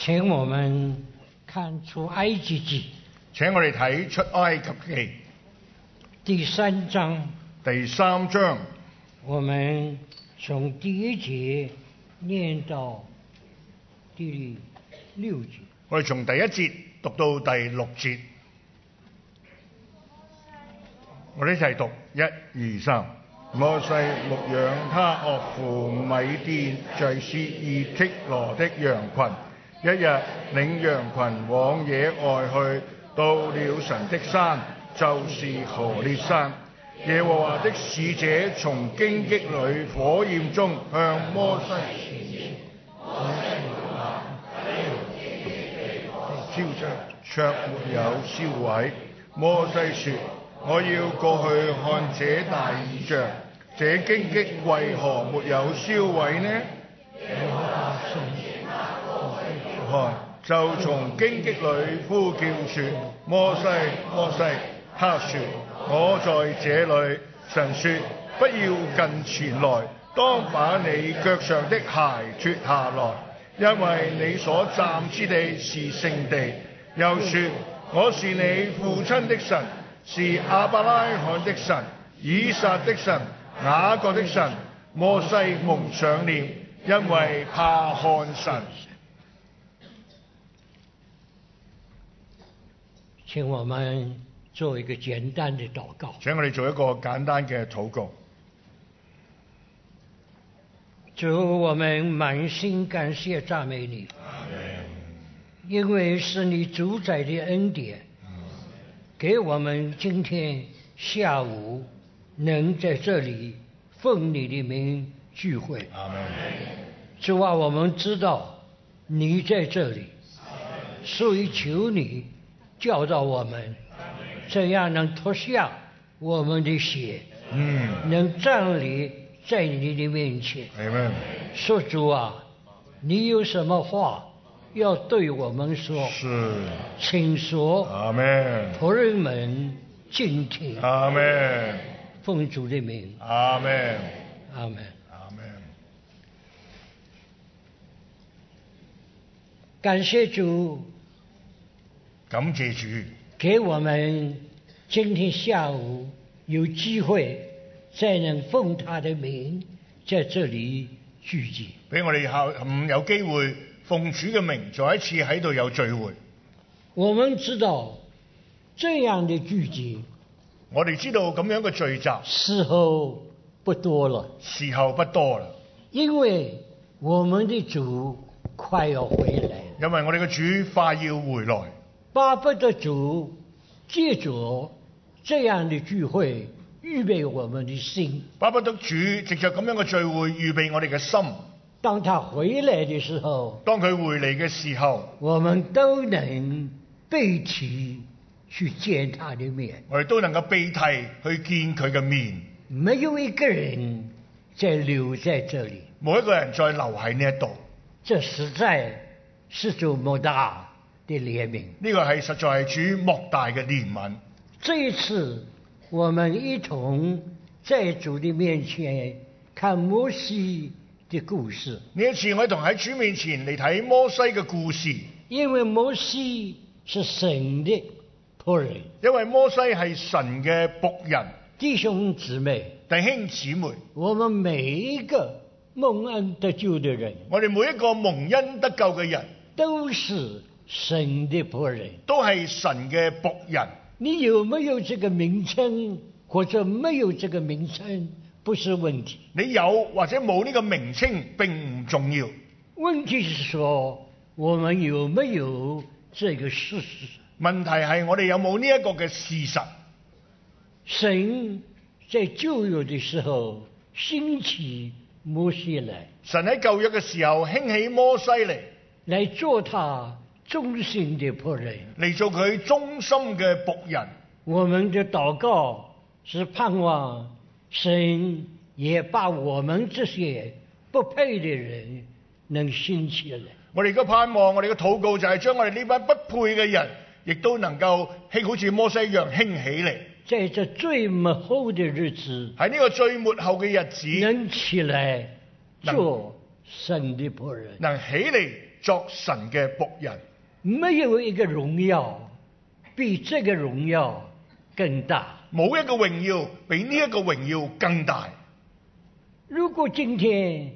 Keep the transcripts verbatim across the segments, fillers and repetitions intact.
請我們看出埃及記， 請我哋睇出埃及記第三章。 第三章， 我們從第一節念到第六節。 我哋從第一節讀到第六節，我哋一齊讀一二三。摩西牧養他岳父米甸祭司以剔羅的羊群，一日領羊群往野外去，到了神的山，就是何烈山。耶和華的使者從荊棘裏火焰中向摩西顯現，摩西望下，睇到荊棘被火燒着，卻沒有燒毀。摩西說：我要過去看這大異象，這荊棘為何沒有燒毀呢？耶和華順著他過去看，就從荊棘裏呼叫說：摩西，摩西！他說：我在這裏。神說：不要近前來，當把你腳上的鞋脫下來，因為你所站之地是聖地。又說：我是你父親的神，是亞伯拉罕的神、以撒的神、雅各的神。摩西蒙上臉，因為怕看神。 請我們做一個簡單的禱告。 請我哋做一個簡單嘅禱告。 主，我們滿心感謝讚美你，因為是你主宰的恩典，給我們今天下午能在這裡奉你的名聚會。主啊，我們知道你在這裡，所以求你教導我們，怎樣能脫下我們的血，嗯，能站立在你的面前。 Amen。 說主啊，你有什麼話要對我們說？ 是， 請說。 阿們。 僕人們敬聽。 阿們。 奉主的名。 阿們。 阿們。 阿們。 感謝主。 感謝主， 給我們今天下午有機會再能奉他的名在這裡聚集， 俾我哋下午有機會奉主嘅名再一次喺度有聚會。 我們知道這樣的聚集， 我哋知道咁樣嘅聚集時候不多了， 時候不多啦， 因為我們的主快要回來， 因為我哋嘅主快要回來。 巴不得主借着這樣的聚會預備我們的心， 巴不得主藉着咁樣嘅聚會預備我哋嘅心， 當他回來的時候， 當佢回嚟嘅時候， 我們都能被提去見他的面， 我哋都能夠被提去見佢嘅面， 沒有一個人再留在這裡， 冇一個人再留喺呢一度， 這實在是主莫大的憐憫， 呢個係實在係主莫大嘅憐憫。 這一次我們一同在主的面前看摩西的故事， 呢一次我一同喺主面前嚟睇摩西嘅故事， 因為摩西是神的僕人， 因為摩西係神嘅僕人。 弟兄姊妹， 弟兄姊妹， 我們每一個蒙恩得救的人， 我哋每一個蒙恩得救嘅人都是神的僕人， 都係神嘅僕人。 你有沒有這個名稱或者沒有這個名稱不是問題， 你有或者冇呢個名稱並唔重要， 問題是說我們有沒有這個事實。 問題係我哋有冇呢一個嘅事實。 神在舊約的時候興起摩西來， 神喺舊約嘅時候興起摩西嚟， 來做他忠心的僕人， 嚟做佢忠心嘅僕人。 我們的禱告是盼望神也把我們這些不配的人能興起來。 我哋而家盼望，我哋嘅禱告就係將我哋呢班不配嘅人，亦都能夠興好似摩西一樣興起嚟。 在這最末後的日子， 喺呢個最末後嘅日子， 能起來做神的僕人， 能起嚟作神嘅僕人。 沒有一個榮耀比這個榮耀更大。 冇一個榮耀比呢一個榮耀更大。 如果今天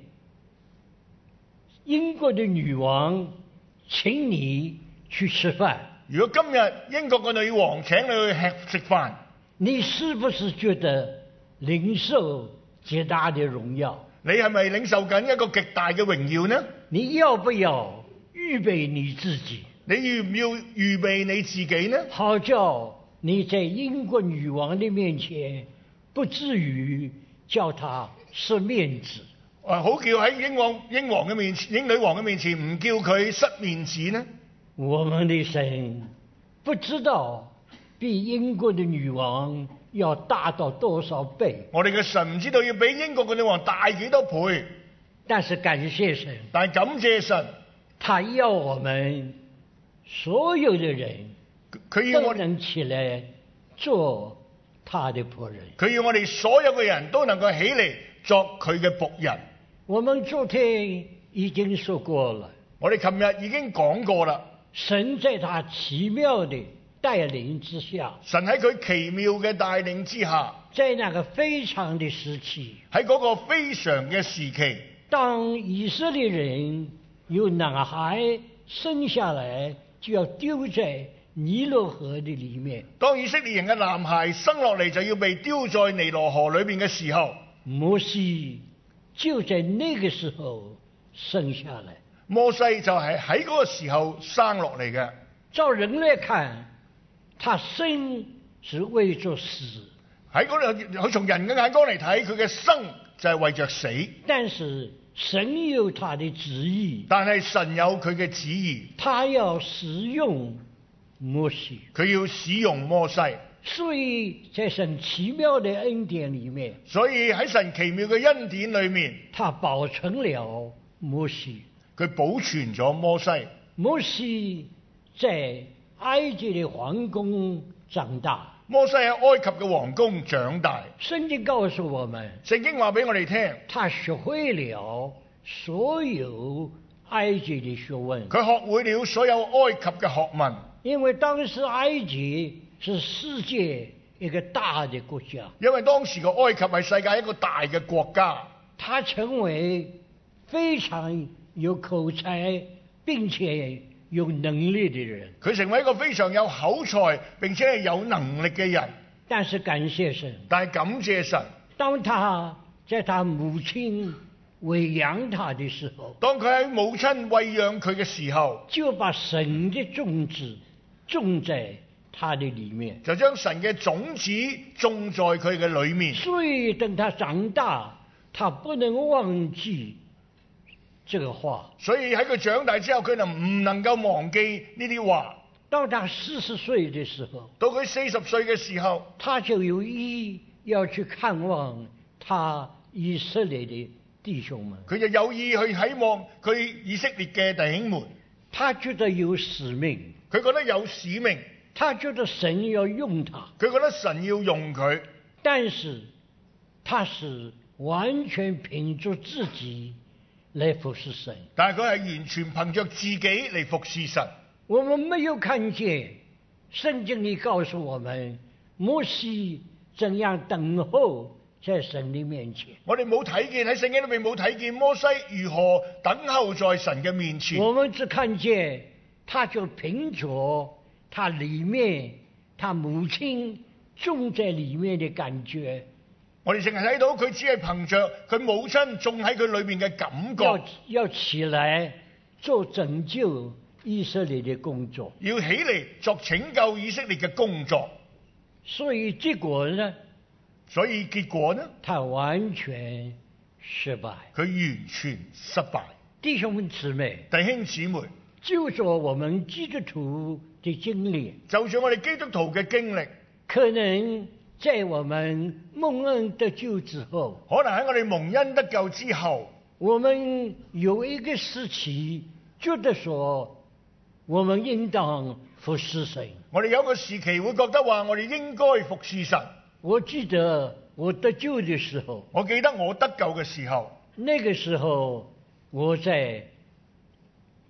英國的女王請你去吃飯， 如果今日英國嘅女王請你去吃食飯， 你是不是覺得領受極大的榮耀？ 你係咪領受緊一個極大嘅榮耀呢？ 你要不要預備你自己？ 你要唔要預備你自己呢？ 好叫你在英國女王的面前不至於叫她失面子。 啊，好叫喺英王英王嘅面前，英女王嘅面前唔叫佢失面子呢？ 我們的神不知道比英國的女王要大到多少倍。 我哋嘅神唔知道要比英國嘅女王大幾多倍， 但是感謝神， 但係感謝神， 他要我們所有的人佢要我哋都能起來做他的僕人。 佢要我哋所有嘅人都能夠起嚟作佢嘅僕人。 我們昨天已經說過了， 我哋琴日已經講過啦。 神在他奇妙的帶領之下， 神喺佢奇妙嘅帶領之下， 在那個非常的時期， 喺嗰個非常嘅時期， 當以色列人有男孩生下來就要丟在尼羅河的裏面， 當以色列人嘅男孩生落嚟就要被丟在尼羅河裏面嘅時候， 摩西就在那個時候生下來。 摩西就係喺嗰個時候生落嚟嘅。 照人來看，他生是為着死， 喺嗰度，佢從人嘅眼光嚟睇，佢嘅生就係為着死。 但是神有他的旨意， 但係神有佢嘅旨意， 他要使用摩西， 佢要使用摩西。 所以在神奇妙的恩典裏面， 所以喺神奇妙嘅恩典裏面， 他保存了摩西。 佢保存咗摩西。 摩西在埃及的皇宮長大， 摩西喺埃及嘅皇宮長大。 聖經告訴我們， 聖經話俾我哋聽， 他學會了所有埃及的學問。 佢學會了所有埃及嘅學問。 因為當時埃及是世界一個大的國家， 因為當時嘅埃及係世界一個大嘅國家， 他成為非常有口才並且有能力的人。 佢成為一個非常有口才並且係有能力嘅人。 但是感謝神， 但係感謝神， 當他在他母親餵養他的時候， 當佢喺母親餵養佢嘅時候， 就把神的種子種在他的裏面， 就將神嘅種子種在佢嘅裏面。 所以等他長大，他不能忘記這個話。 所以喺佢長大之後，佢就唔能夠忘記呢啲話。 到他四十歲的時候， 到佢四十歲嘅時候， 他就有意要去看望他以色列的弟兄們。 佢就有意去希望佢以色列嘅弟兄們。 他覺得有使命， 佢覺得有使命， 他覺得神要用他， 佢覺得神要用佢。 但是他是完全憑着自己來服侍神。 但係佢係完全憑着自己嚟服侍神。 我們沒有看見聖經裏告訴我們摩西怎樣等候在神的面前。 我哋冇睇見，喺聖經裏面冇睇見摩西如何等候在神嘅面前。 我們只看見他就憑着他裏面他母親種在裏面的感覺。 我哋淨係睇到佢只係憑着佢母親種喺佢裏面嘅感覺， 要要起來做拯救以色列的工作， 要起嚟作拯救以色列嘅工作。 所以結果呢？ 所以結果呢？ 他完全失敗， 佢完全失敗。 弟兄們姊妹， 弟兄姊妹， 就做我們基督徒的經歷， 就算我哋基督徒嘅經歷， 可能在我們蒙恩得救之後， 可能喺我哋蒙恩得救之後， 我們有一個時期覺得說，我們應當服侍神。 我哋有個時期會覺得話，我哋應該服侍神。 我記得我得救的時候， 我記得我得救嘅時候， 那個時候我在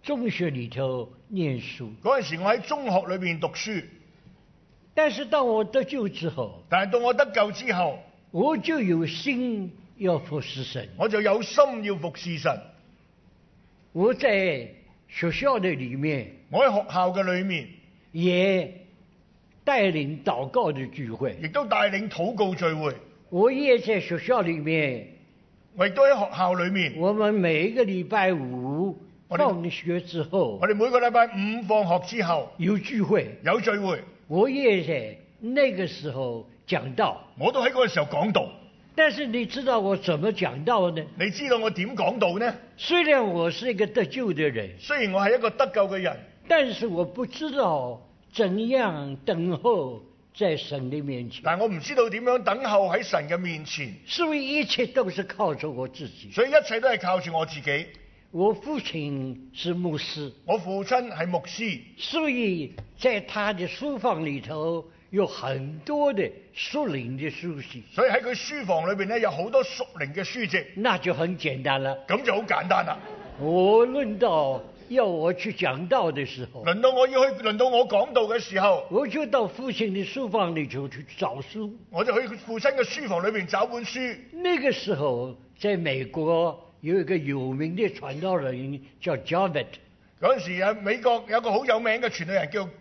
中学里头念书。 嗰陣時我喺中學裏邊讀書， 但是當我得救之後， 但係到我得救之後， 我就有心要服侍神， 我就有心要服侍神。 我在學校的裏面， 我喺學校嘅裏面也帶領禱告的聚會， 亦都帶領禱告聚會。 我也在學校裏面， 我亦都喺學校裏面。 我們每一個禮拜五放學之後， 我哋每個禮拜五放學之後有聚會， 有聚會。 我也在那個時候講道， 我都喺嗰個時候講道。 但是你知道我怎麼講道呢？ 你知道我點講道呢？ 雖然我是一個得救的人， 雖然我係一個得救嘅人， 但是我不知道怎樣等候在神的面前。 但我唔知道點樣等候喺神嘅面前， 所以一切都是靠着我自己。 所以一切都係靠住我自己。 我父親是牧師， 我父親係牧師， 所以在他的書房裏頭有很多的屬靈的書籍， 所以喺佢書房裏邊咧有好多屬靈嘅書籍， 那就很簡單了。 咁就好簡單啦。 我論到要我去講道的時候， 輪到我要去，輪到我講道嘅時候， 我就到父親的書房裏頭去找書， 我就去父親嘅書房裏邊找本書。 那個時候在美國有一個有名的傳道人叫 Jobert， 嗰陣時喺美國有個好有名嘅傳道人叫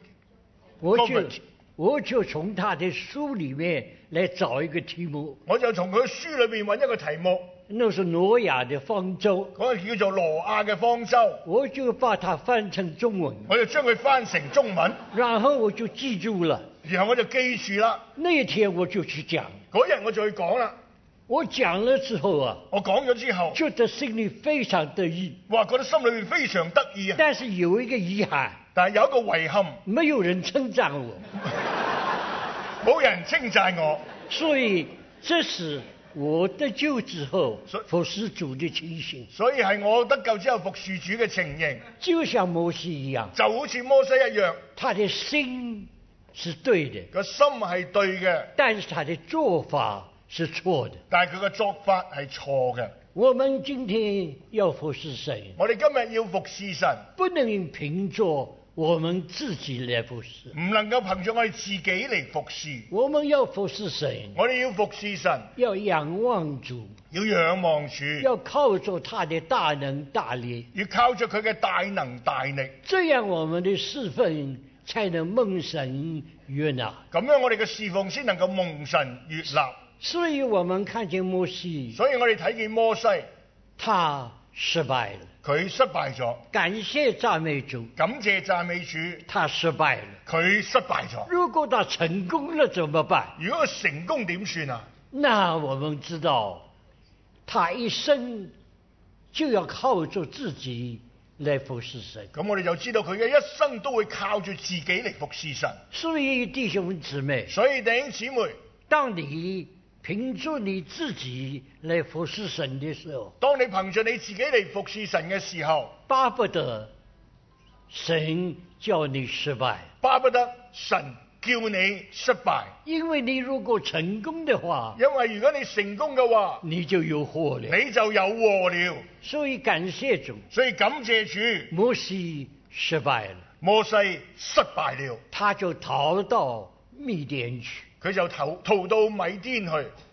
Jobert， 我就從他的書裏面來找一個題目， 我就從佢書裏邊揾一個題目， 那是挪亞的方舟， 嗰個叫做挪亞嘅方舟， 我就把它翻成中文， 我就將佢翻成中文， 然後我就記住了， 然後我就記住啦。 那一天我就去講， 嗰日我就去講啦。 我講了之後啊， 我講咗之後， 覺得心裏非常得意， 哇，覺得心裏面非常得意啊！ 但是有一個遺憾， 但係有一個遺憾， 沒有人稱讚我， 冇人稱讚我， 所以這是我得救之後服侍主的情形。 所以係我得救之後服侍主嘅情形， 就像摩西一樣， 就好似摩西一樣， 他的心是對的， 個心係對嘅， 但是他的做法是錯的。 但係佢嘅作法係錯嘅。 我們今天要服侍神， 我哋今日要服侍神， 不能憑着我們自己來服侍， 唔能夠憑着我哋自己嚟服侍。 我們要服侍神， 我哋要服侍神， 要仰望主， 要仰望主， 要靠着他的大能大力， 要靠着佢嘅大能大力， 這樣我們的侍奉才能蒙神悅納。 咁樣我哋嘅侍奉先能夠蒙神悅納。 所以我們看見摩西， 所以我哋睇見摩西， 他失敗了， 佢失敗咗。 感謝讚美主， 感謝讚美主， 他失敗了， 佢失敗咗。 如果他成功了怎麼辦？ 如果佢成功點算啊？ 那我們知道，他一生就要靠着自己來服侍神。 咁我哋就知道佢嘅一生都會靠住自己嚟服侍神。 所以弟兄姊妹， 所以弟兄姊妹， 當你憑着你自己來服侍神的時候， 當你憑着你自己嚟服侍神嘅時候， 巴不得神叫你失敗， 巴不得神叫你失敗。 因為你如果成功的話， 因為如果你成功嘅話， 你就有禍了， 你就有禍了。 所以感謝主， 所以感謝主， 摩西失敗了， 摩西失敗了， 他就逃到米甸去。 佢就逃逃到米甸去。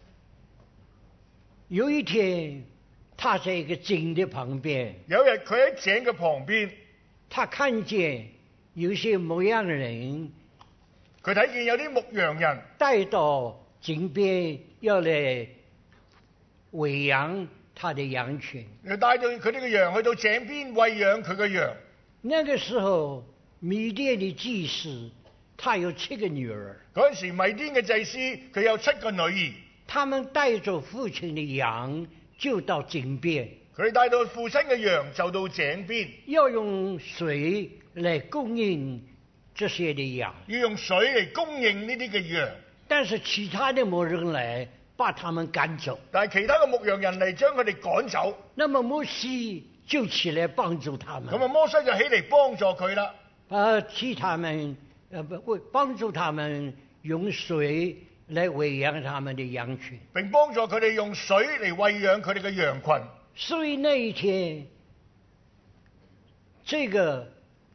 有一天，他在一個井的旁邊， 有一日佢喺井嘅旁邊， 他看見有些牧羊人， 佢睇見有啲牧羊人帶到井邊要嚟餵養他的羊群。 佢帶到佢呢個羊去到井邊餵養佢嘅羊。 那個時候，米甸的祭司他有七個女兒。 嗰陣時，米甸嘅祭司佢有七個女兒， 他們帶着父親的羊就到井邊， 佢哋帶到父親嘅羊就到井邊， 要用水來供應這些的羊， 要用水嚟供應呢啲嘅羊。 但是其他的牧人來把他們趕走， 但係其他嘅牧羊人嚟將佢哋趕走。 那麼摩西就起來幫助他們， 咁啊，摩西就起嚟幫助佢啦， 啊，替他們，呃，不，幫助他們用水來餵養他們的羊群， 並幫助佢哋用水嚟餵養佢哋嘅羊群。 所以那一天， 这个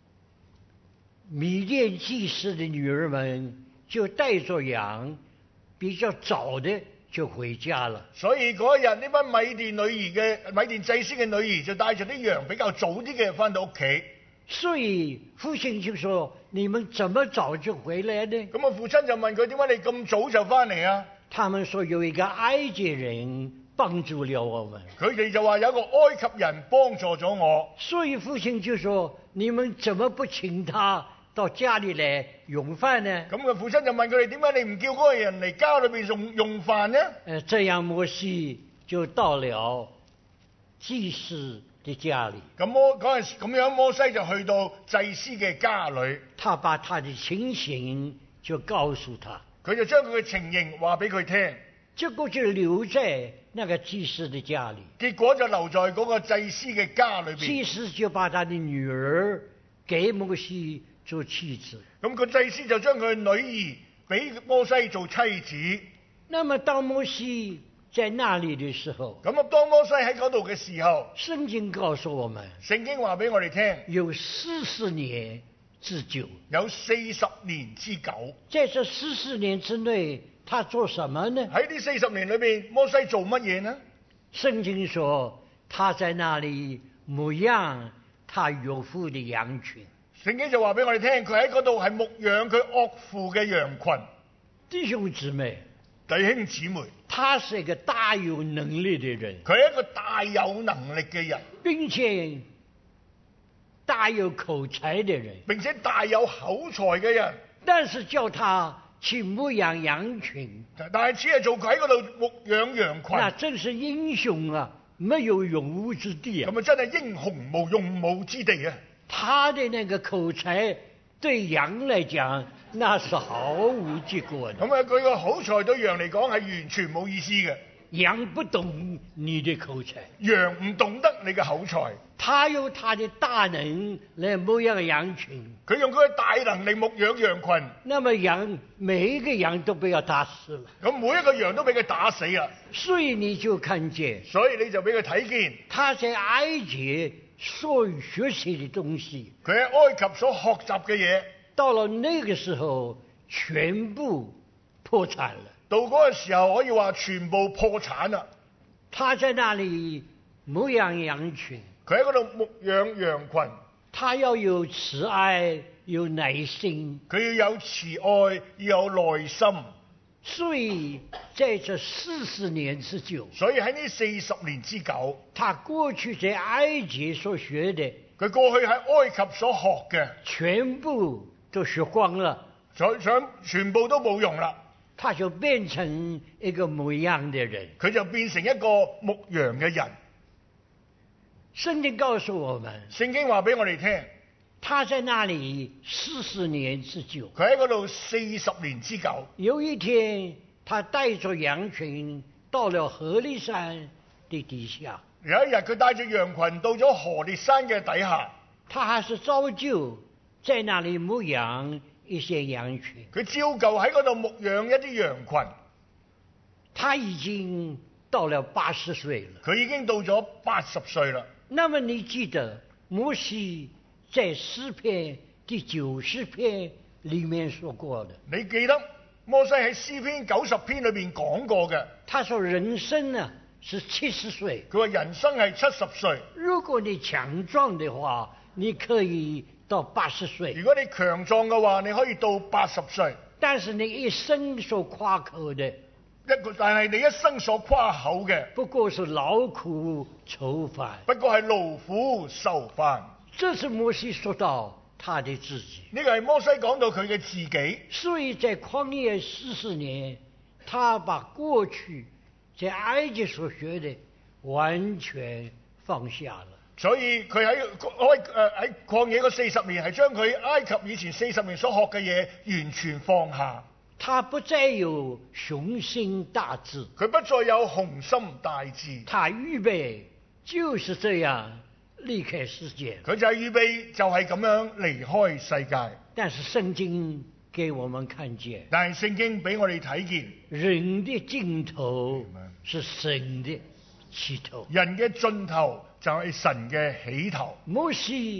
米甸祭司的女儿们就带着羊，比较早的就回家了。 所以嗰日呢班米甸女兒嘅米甸祭司嘅女兒就帶住啲羊比較早啲嘅翻到屋企。 所以父親就說：你們怎麼早就回來呢？ 咁啊，父親就問佢：點解你咁早就翻嚟啊？ 他們說有一個埃及人幫助了我們。 佢哋就話有一個埃及人幫助咗我。 所以父親就說：你們怎麼不請他到家裏來用飯呢？ 咁個父親就問佢哋：點解你唔叫嗰個人嚟家裏邊用用飯呢？ 呃，這樣摩西就到了祭司的家裏。 咁摩嗰陣時咁樣，摩西就去到祭司嘅家裏。 他把他的情形就告訴他。 佢就將佢嘅情形話俾佢聽。 結果就留在那個祭司的家裏。 結果就留在嗰個祭司嘅家裏邊。 祭司就把他的女兒給摩西做妻子。 咁個祭司就將佢女兒俾摩西做妻子。 那麼當摩西在那裡的時候， 咁啊，當摩西喺嗰度嘅時候， 聖經告訴我們， 聖經話俾我哋聽， 有四十年之久， 有四十年之久。 在這四十年之內，他做什麼呢？ 喺呢四十年裏邊，摩西做乜嘢呢？ 聖經說，他在那裡牧養他岳父的羊群。 聖經就話俾我哋聽，佢喺嗰度係牧養佢岳父嘅羊群。 弟兄姊妹， 弟兄姊妹， 他是一個大有能力的人， 佢係一個大有能力嘅人， 並且大有口才的人， 並且大有口才嘅人。 但是叫他去牧養羊群， 但係只係做佢喺嗰度牧養羊群， 那真是英雄啊，沒有用武之地啊！ 咁啊，真係英雄無用武之地啊！ 他的那個口才對羊來講，那是毫無結果的。 咁啊，佢個口才對羊嚟講係完全冇意思嘅。 羊不懂你的口才， 羊唔懂得你嘅口才。 他有他的大能來牧養羊群， 佢用佢嘅大能力牧養羊群。 那麼羊每一個羊都被他打死了， 咁每一個羊都俾佢打死啦。 所以你就看見， 所以你就俾佢睇見， 他在埃及所學習的東西， 佢喺埃及所學習嘅嘢， 到了那個時候全部破產了。 到嗰個時候可以話全部破產啦。 他在那裡牧養羊群， 佢喺嗰度牧養羊群， 他要有慈愛，有耐心， 佢要有慈愛，要有耐心。 所以在這四十年之久， 所以喺呢四十年之久， 他過去在埃及所學的， 佢過去喺埃及所學嘅， 全部都學光了， 想想全部都冇用啦。 他就變成一個牧羊的人， 佢就變成一個牧羊嘅人。 聖經告訴我們， 聖經話俾我哋聽， 他在那裡四十年之久， 佢喺嗰度四十年之久。 有一天，他帶着羊群到了何烈山的底下。 有一日，佢帶住羊群到咗何烈山嘅底下， 他還是照舊在那裡牧養一些羊群。 佢照舊喺嗰度牧養一啲羊群。 他已經到了八十歲了。 佢已經到咗八十歲啦。 那麼你記得摩西在詩篇第九十篇裡面說過的？ 你記得摩西喺詩篇九十篇裏邊講過嘅？ 他說人生呢是七十歲。 佢話人生係七十歲。 如果你強壯的話，你可以到八十歲。 如果你強壯嘅話，你可以到八十歲。 但是你一生所誇口的一個，但係你一生所誇口嘅， 不過是勞苦愁煩。 不過係勞苦愁煩。 這是摩西說到他的自己。 呢個係摩西講到佢嘅自己。 所以在曠野四十年，他把過去在埃及所學的完全放下了。 所以佢喺埃誒喺曠野嗰四十年，係將佢埃及以前四十年所學嘅嘢完全放下。 他不再有雄心大志， 佢不再有雄心大志。 他預備就是這樣離開世界。 佢就係預備就係咁樣離開世界。 但是聖經給我們看見， 但係聖經俾我哋睇見， 人的盡頭是神的起頭。 人嘅盡頭就係神嘅起頭。 摩西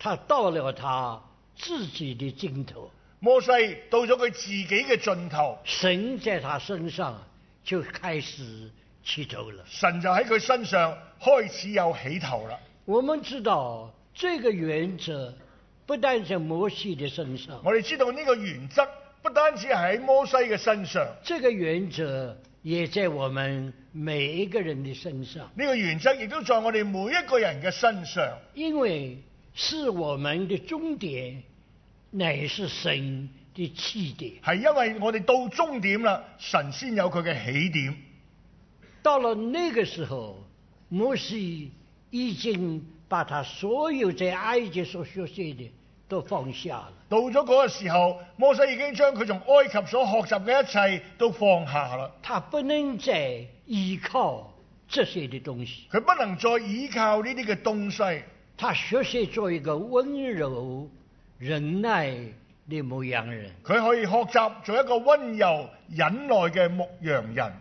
他到了他自己的盡頭， 摩西到咗佢自己嘅盡頭， 神在他身上就開始起頭了。 神就喺佢身上開始有起頭啦。 我們知道這個原則不但在摩西的身上， 我哋知道呢個原則不單止係喺摩西嘅身上， 這個原則也在我們每一個人的身上。 呢個原則亦都在我哋每一個人嘅身上， 因為是我們的終點，乃是神的起點。 係因為我哋到終點啦，神先有佢嘅起點。 到了那個時候，摩西已經把他所有在埃及所學習的都放下了。 到咗嗰個時候，摩西已經將佢從埃及所學習嘅一切都放下啦。 他不能再依靠這些的東西， 佢不能再依靠呢啲嘅東西。 他學習做一個溫柔忍耐的牧羊人。 佢可以學習做一個溫柔忍耐嘅牧羊人。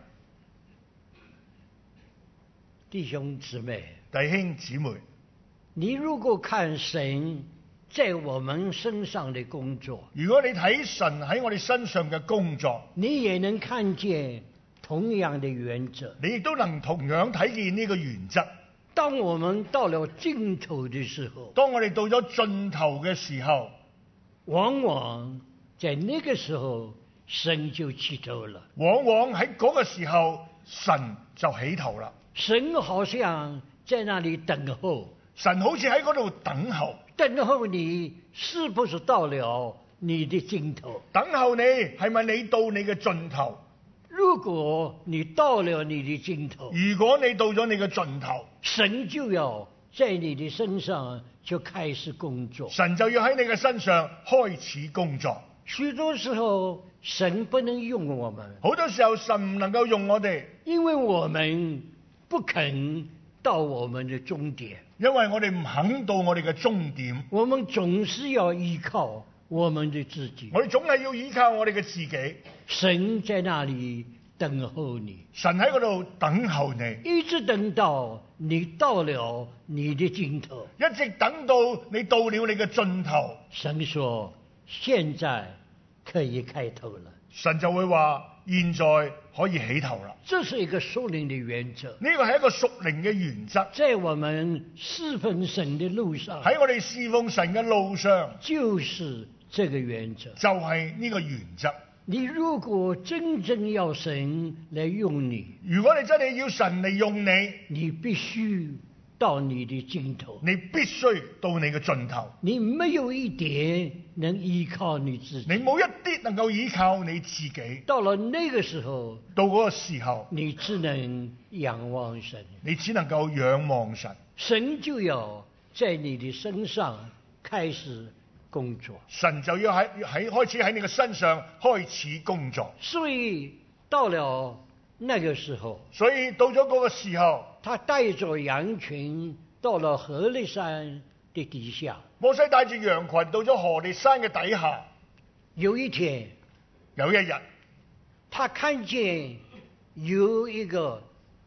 弟兄姊妹， 弟兄姊妹， 你如果看神在我們身上的工作， 如果你睇神喺我哋身上嘅工作， 你也能看見同樣的原則。 你亦都能同樣睇見呢個原則。 當我們到了盡頭的時候， 當我哋到咗盡頭嘅時候， 往往在那個時候神就起頭了。 往往喺嗰個時候神就起頭啦。 神好像在那裡等候， 神好似喺嗰度等候， 等候你是不是到了你的盡頭？ 等候你係咪你到你嘅盡頭？ 如果你到了你的盡頭， 如果你到咗你嘅盡頭， 神就要在你的身上就開始工作。 神就要喺你嘅身上開始工作。 許多時候神不能用我們， 好多時候神唔能夠用我哋， 因為我們不肯到我們的終點， 因為我哋唔肯到我哋嘅終點。 我們總是要依靠我們的自己， 我哋總係要依靠我哋嘅自己。 神在那裡等候你， 神喺嗰度等候你， 一直等到你到了你的盡頭， 一直等到你到了你嘅盡頭， 神說現在可以開頭了， 神就會話現在可以起頭啦。 這是一個屬靈的原則， 呢個係一個屬靈嘅原則， 在我們侍奉神的路上， 喺我哋侍奉神嘅路上， 就是這個原則， 就係呢個原則。 你如果真正要神來用你， 如果你真係要神嚟用你， 你必須到你的盡頭， 你必須到你嘅盡頭。 你沒有一點能依靠你自己， 你冇一啲能夠依靠你自己。 到了那個時候， 到嗰個時候， 你只能仰望神， 你只能夠仰望神， 神就要在你的身上開始工作， 神就要喺喺開始喺你嘅身上開始工作。 所以到了那個時候， 所以到咗嗰個時候， 他帶着羊群到了何烈山的底下。 摩西帶住羊群到咗何烈山嘅底下。 有一天， 有一日， 他看見有一個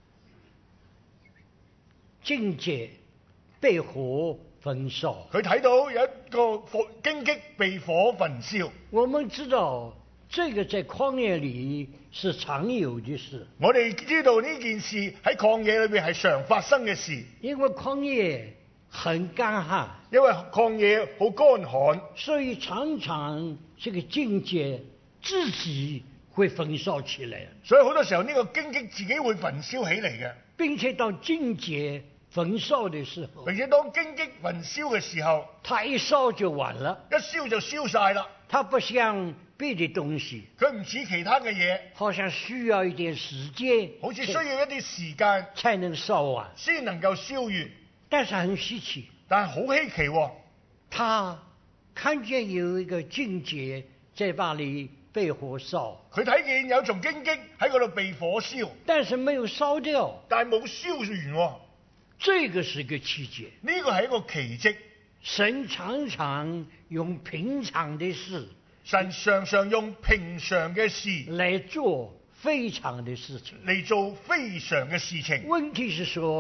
荊棘被火焚燒。 佢睇到有一個火荊棘被火焚燒。 我們知道這個在曠野裏是常有的事。 我哋知道呢件事喺曠野裏邊係常發生嘅事。 因為曠野很乾旱， 因為曠野好乾旱， 所以常常這個荊棘自己會焚燒起來。 所以好多時候呢個荊棘自己會焚燒起嚟嘅， 並且到荊棘焚燒的時候， 並且當荊棘焚燒嘅時候， 它一燒就完了， 一燒就燒晒啦。 它不像別的東西， 佢唔似其他嘅嘢， 好像需要一點時間， 好似需要一啲時間才能燒完， 先能夠燒完。 但是很稀奇， 但係好稀奇喎， 他看見有一個荊棘在那裡被火燒， 佢睇見有叢荊棘喺嗰度被火燒， 但是沒有燒掉， 但係冇燒完喎。 這個是個奇蹟， 呢個係一個奇蹟。 神常常用平常的事， 神常常用平常嘅事來做非常的事情。 嚟做非常嘅事情。 問題是說，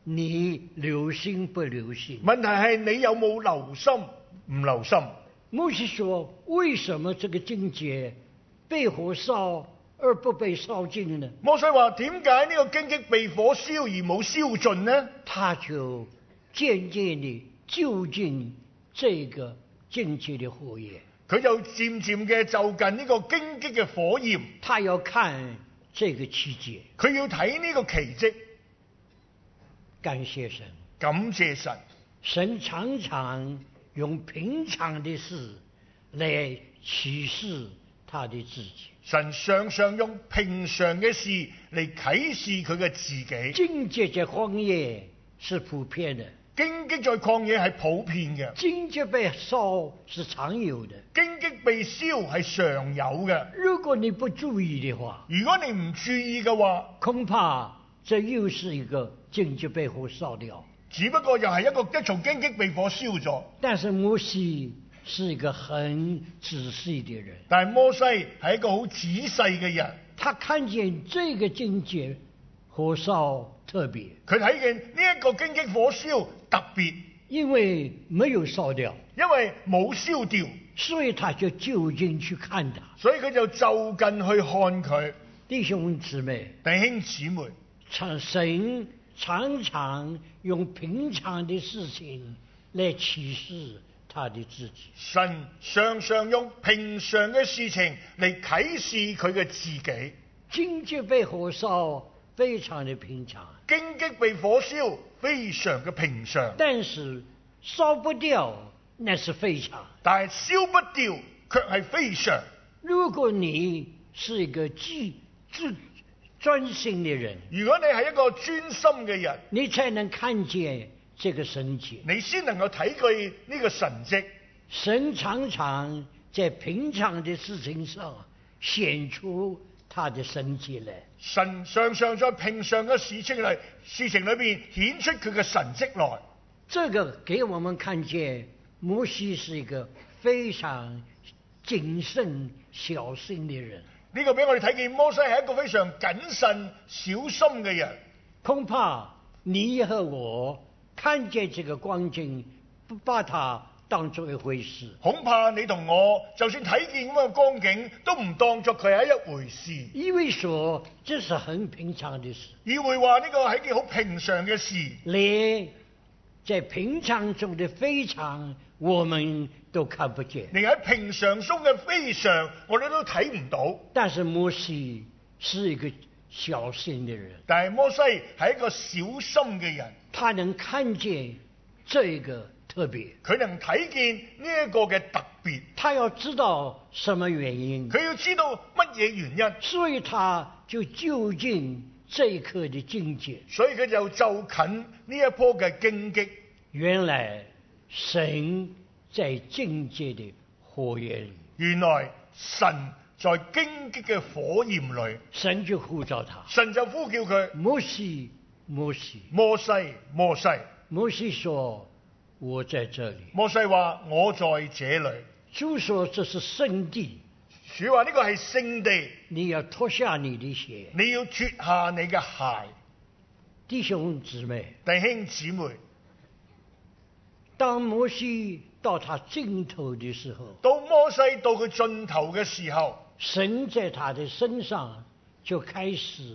你留心不留心？ 問題係你有冇留心唔留心？ 摩西說：為什麼這個荊棘被火燒而不被燒盡呢？ 摩西話：點解呢個荊棘被火燒而冇燒盡呢？ 他就漸漸地就近這個荊棘的火焰， 佢就漸漸嘅就近呢個荊棘嘅火焰。 他要看這個奇蹟， 佢要睇呢個奇蹟。 感謝神， 感謝神。 神常常用平常的事來啟示他的自己。 神常常用平常嘅事嚟啟示佢嘅自己。 荊棘在荒野是普遍的， 荊棘在曠野係普遍嘅， 荊棘被燒是常有的。 荊棘被燒係常有嘅。 如果你不注意的話， 如果你唔注意嘅話， 恐怕這又是一個荊棘被火燒掉。 只不過又係一個一叢荊棘被火燒咗。 但是摩西是一個很仔細的人， 但係摩西係一個好仔細嘅人， 他看見這個荊棘火燒特別， 佢睇見呢一個荊棘火燒特別， 因為沒有燒掉， 因為冇燒掉， 所以他就就近去看它。 所以佢就就近去看佢。 弟兄姊妹， 弟兄姊妹， 常神常常用平常的事情來啟示他的自己。 神常常用平常嘅事情嚟啟示佢嘅自己。 荊棘被火燒非常的平常， 荊棘被火燒非常嘅平常， 但是燒不掉那是非常。 但係燒不掉卻係非常。 如果你是一個自自專心的人， 如果你係一個專心嘅人， 你才能看見這個神蹟， 你先能夠睇佢呢個神蹟。 神常常在平常的事情上顯出他的神蹟來。 神常常在平常嘅事情嚟事情裏邊顯出佢嘅神蹟來。 這個給我們看見摩西是一個非常謹慎小心的人。 呢個俾我哋睇見摩西係一個非常謹慎小心嘅人。 恐怕你和我看見這個光景，不把它當作一回事。 恐怕你同我就算睇見咁嘅光景，都唔當作佢係一回事。 以為說這是很平常的事， 以為話呢個係一件好平常嘅事。 連在平常中的非常，我們都看不見。 連喺平常中嘅非常，我哋都睇唔到。 但是摩西是一個小心的人， 但係摩西係一個小心嘅人， 他能看見這個特別， 佢能睇見呢一個嘅特別， 他要知道什麼原因， 佢要知道乜嘢原因， 所以他就就近這一棵的荊棘。 所以佢就就近呢一棵嘅荊棘。 原來神在荊棘的火焰裏， 原來神在荊棘嘅火焰裏， 神就呼召他， 神就呼叫佢摩西，摩西， 摩西，摩西。 摩西說：我在這裏。 摩西話：我在這裏。 主說：這是聖地。 主話呢個係聖地， 你要脫下你的鞋。 你要脫下你嘅鞋。 弟兄姊妹， 弟兄姊妹， 當摩西到他盡頭的時候， 到摩西到佢盡頭嘅時候， 神在他的身上就開始，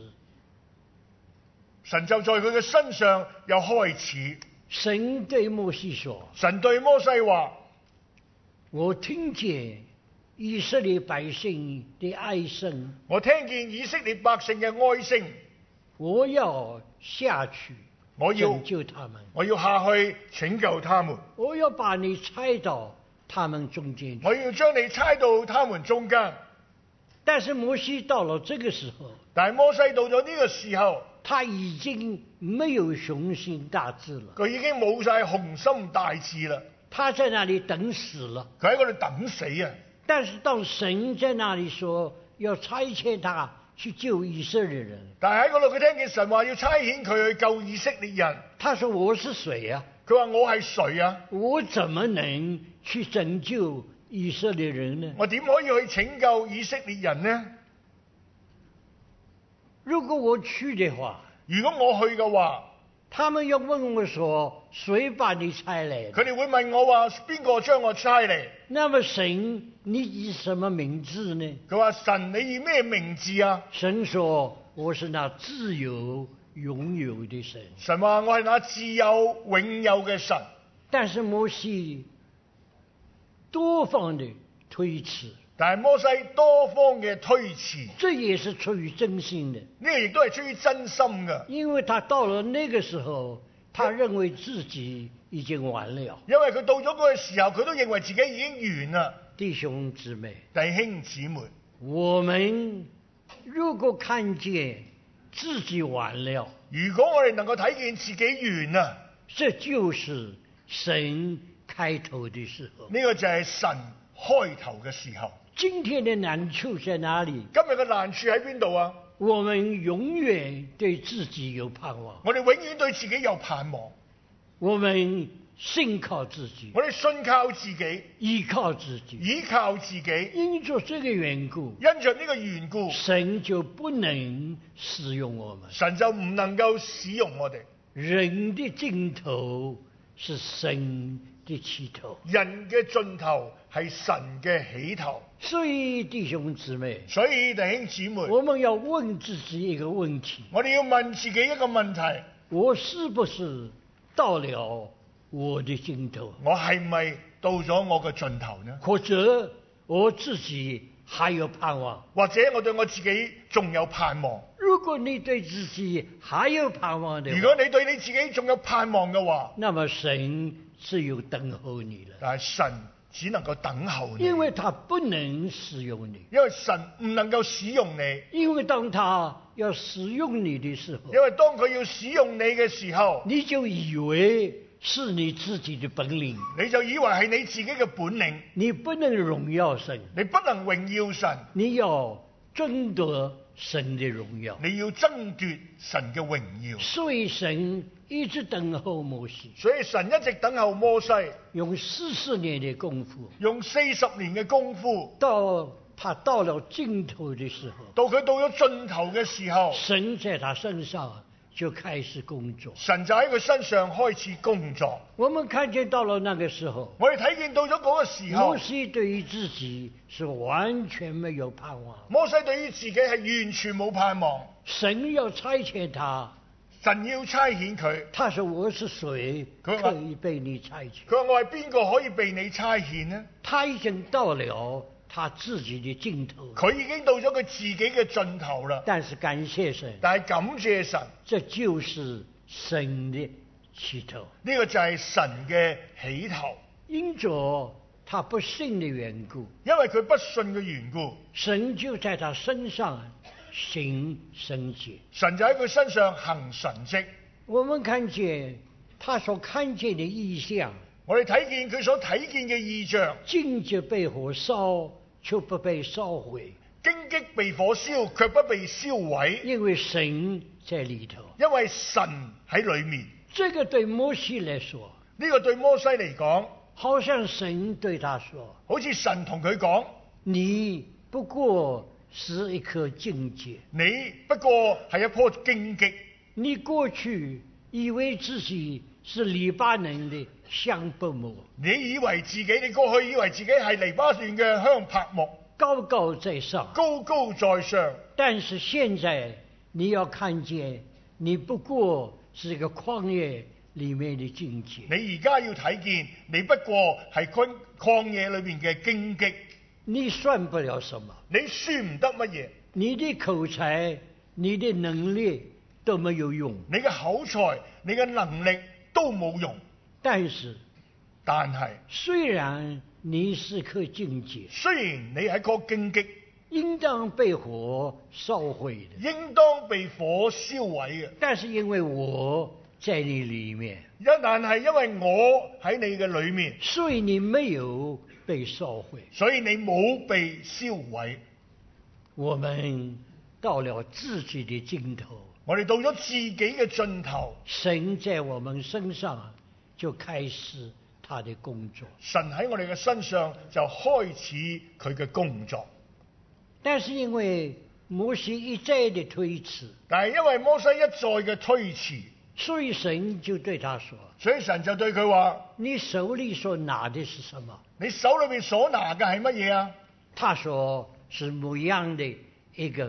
神就在佢嘅身上又開始。 神對摩西說： 神對摩西話： 我聽見以色列百姓的哀聲， 我聽見以色列百姓嘅哀聲， 我要下去， 我要拯救他們， 我要下去拯救他們， 我要把你差到他們中間去。 我要將你差到他們中間。 但是摩西到了這個時候， 但係摩西到咗呢個時候， 他已經沒有雄心大志了， 佢已經冇晒雄心大志啦。 他在那裡等死了。 佢喺嗰度等死啊！ 但是當神在那裡說要差遣他去救以色列人， 但係喺嗰度佢聽見神話要差遣佢去救以色列人。 他說：我是誰啊？ 佢話：我係誰啊？ 我怎麼能去拯救以色列人呢？ 我點可以去拯救以色列人呢？ 如果我去的話， 如果我去嘅話， 他們又問我說：誰把你差來的？ 佢哋會問我話邊個將我差嚟？ 那麼神，你以什麼名字呢？ 佢話神，你以咩名字啊？ 神說：我是那自有永有的神。 神話我係那自有永有嘅神。 但是摩西多方的推辭， 但係摩西多方嘅推辭， 這也是出於真心的。 呢個亦都係出於真心嘅。 因為他到了那個時候，他認為自己已經完了。 因為佢到咗嗰個時候，佢都認為自己已經完啦。 弟兄姊妹， 弟兄姊妹， 我們如果看見自己完了， 如果我哋能夠睇見自己完啦， 這就是神開頭的時候。 呢個就係神開頭嘅時候。 今天的難處在哪裡？ 今日嘅難處喺邊度啊？ 我們永遠對自己有盼望， 我哋永遠對自己有盼望， 我們信靠自己， 我哋信靠自己， 依靠自己， 依靠自己。 因着這個緣故， 因着呢個緣故， 神就不能使用我們， 神就唔能夠使用我哋。 人的盡頭是神的起頭， 人嘅盡頭係神嘅起頭。 所以弟兄姊妹， 所以弟兄姊妹， 我們要問自己一個問題， 我哋要問自己一個問題： 我是不是到了我的盡頭？ 我係咪到咗我嘅盡頭呢？ 或者我自己還有盼望？ 或者我對我自己仲有盼望？ 如果你對自己還有盼望的話， 如果你對你自己仲有盼望嘅話， 那麼神只有等候你了。 但係神只能夠等候你， 因為他不能使用你， 因為神唔能夠使用你。 因為當他要使用你的時候， 因為當佢要使用你嘅時候， 你就以為是你自己的本領， 你就以為係你自己嘅本領， 你不能榮耀神， 你不能榮耀神， 你要爭奪神的榮耀， 你要爭奪神嘅榮耀。 所以神一直等候摩西， 所以神一直等候摩西， 用四十年的功夫， 用四十年嘅功夫， 到他到了盡頭的時候， 到佢到咗盡頭嘅時候， 神在他身上就開始工作， 神就喺佢身上開始工作。 我們看見到了那個時候， 我哋睇見到咗嗰個時候， 摩西對於自己是完全沒有盼望， 摩西對於自己係完全冇盼望。 神要差遣他， 神要差遣佢， 他說我是誰佢話可以被你差遣？ 佢話我係邊個可以被你差遣呢？ 他已經到了他自己的盡頭， 佢已經到咗佢自己嘅盡頭啦。 但是感謝神， 但係感謝神， 這就是神的起頭。 呢個就係神嘅起頭。 因着他不信的緣故， 因為佢不信嘅緣故， 神就在他身上行神蹟， 神就喺佢身上行神蹟。 我們看見他所看見的異象， 我哋睇見佢所睇見嘅異象， 荊棘被火燒卻不被燒毀， 荊棘被火燒卻不被燒毀， 因為神在裏頭。 因為神喺裏面。 這個對摩西來說， 呢個對摩西嚟講， 好像神對他說， 好似神同佢講： 你不過是一顆荊棘， 你不過係一棵荊棘， 你過去以為自己是黎巴嫩的香柏木， 你以為自己，你過去以為自己係黎巴嫩嘅香柏木， 高高在上， 高高在上。 但是現在你要看見，你不過是一個曠野裏面的荊棘。 你而家要睇見，你不過係曠曠野裏面嘅荊棘， 你算不了什麼， 你算唔得乜嘢， 你的口才、你的能力都沒有用。 你嘅口才、你嘅能力都冇用。 但是， 但係雖然你是顆荊棘， 雖然你係一棵荊棘， 應當被火燒毀的， 應當被火燒毀嘅， 但是因為我在你裏面， 一但係因為我喺你嘅裏面， 所以你沒有被燒毀， 所以你冇被燒毀。 我們到了自己的盡頭， 我哋到咗自己嘅盡頭， 神在我們身上就開始他的工作。 神喺我哋嘅身上就開始佢嘅工作。 但是因為摩西一再的推辭， 但係因為摩西一再嘅推辭， 所以神就對他說： 所以神就對佢話： 你手裏所拿的是什麼？ 你手裏邊所拿嘅係乜嘢啊？ 他說是牧羊的一個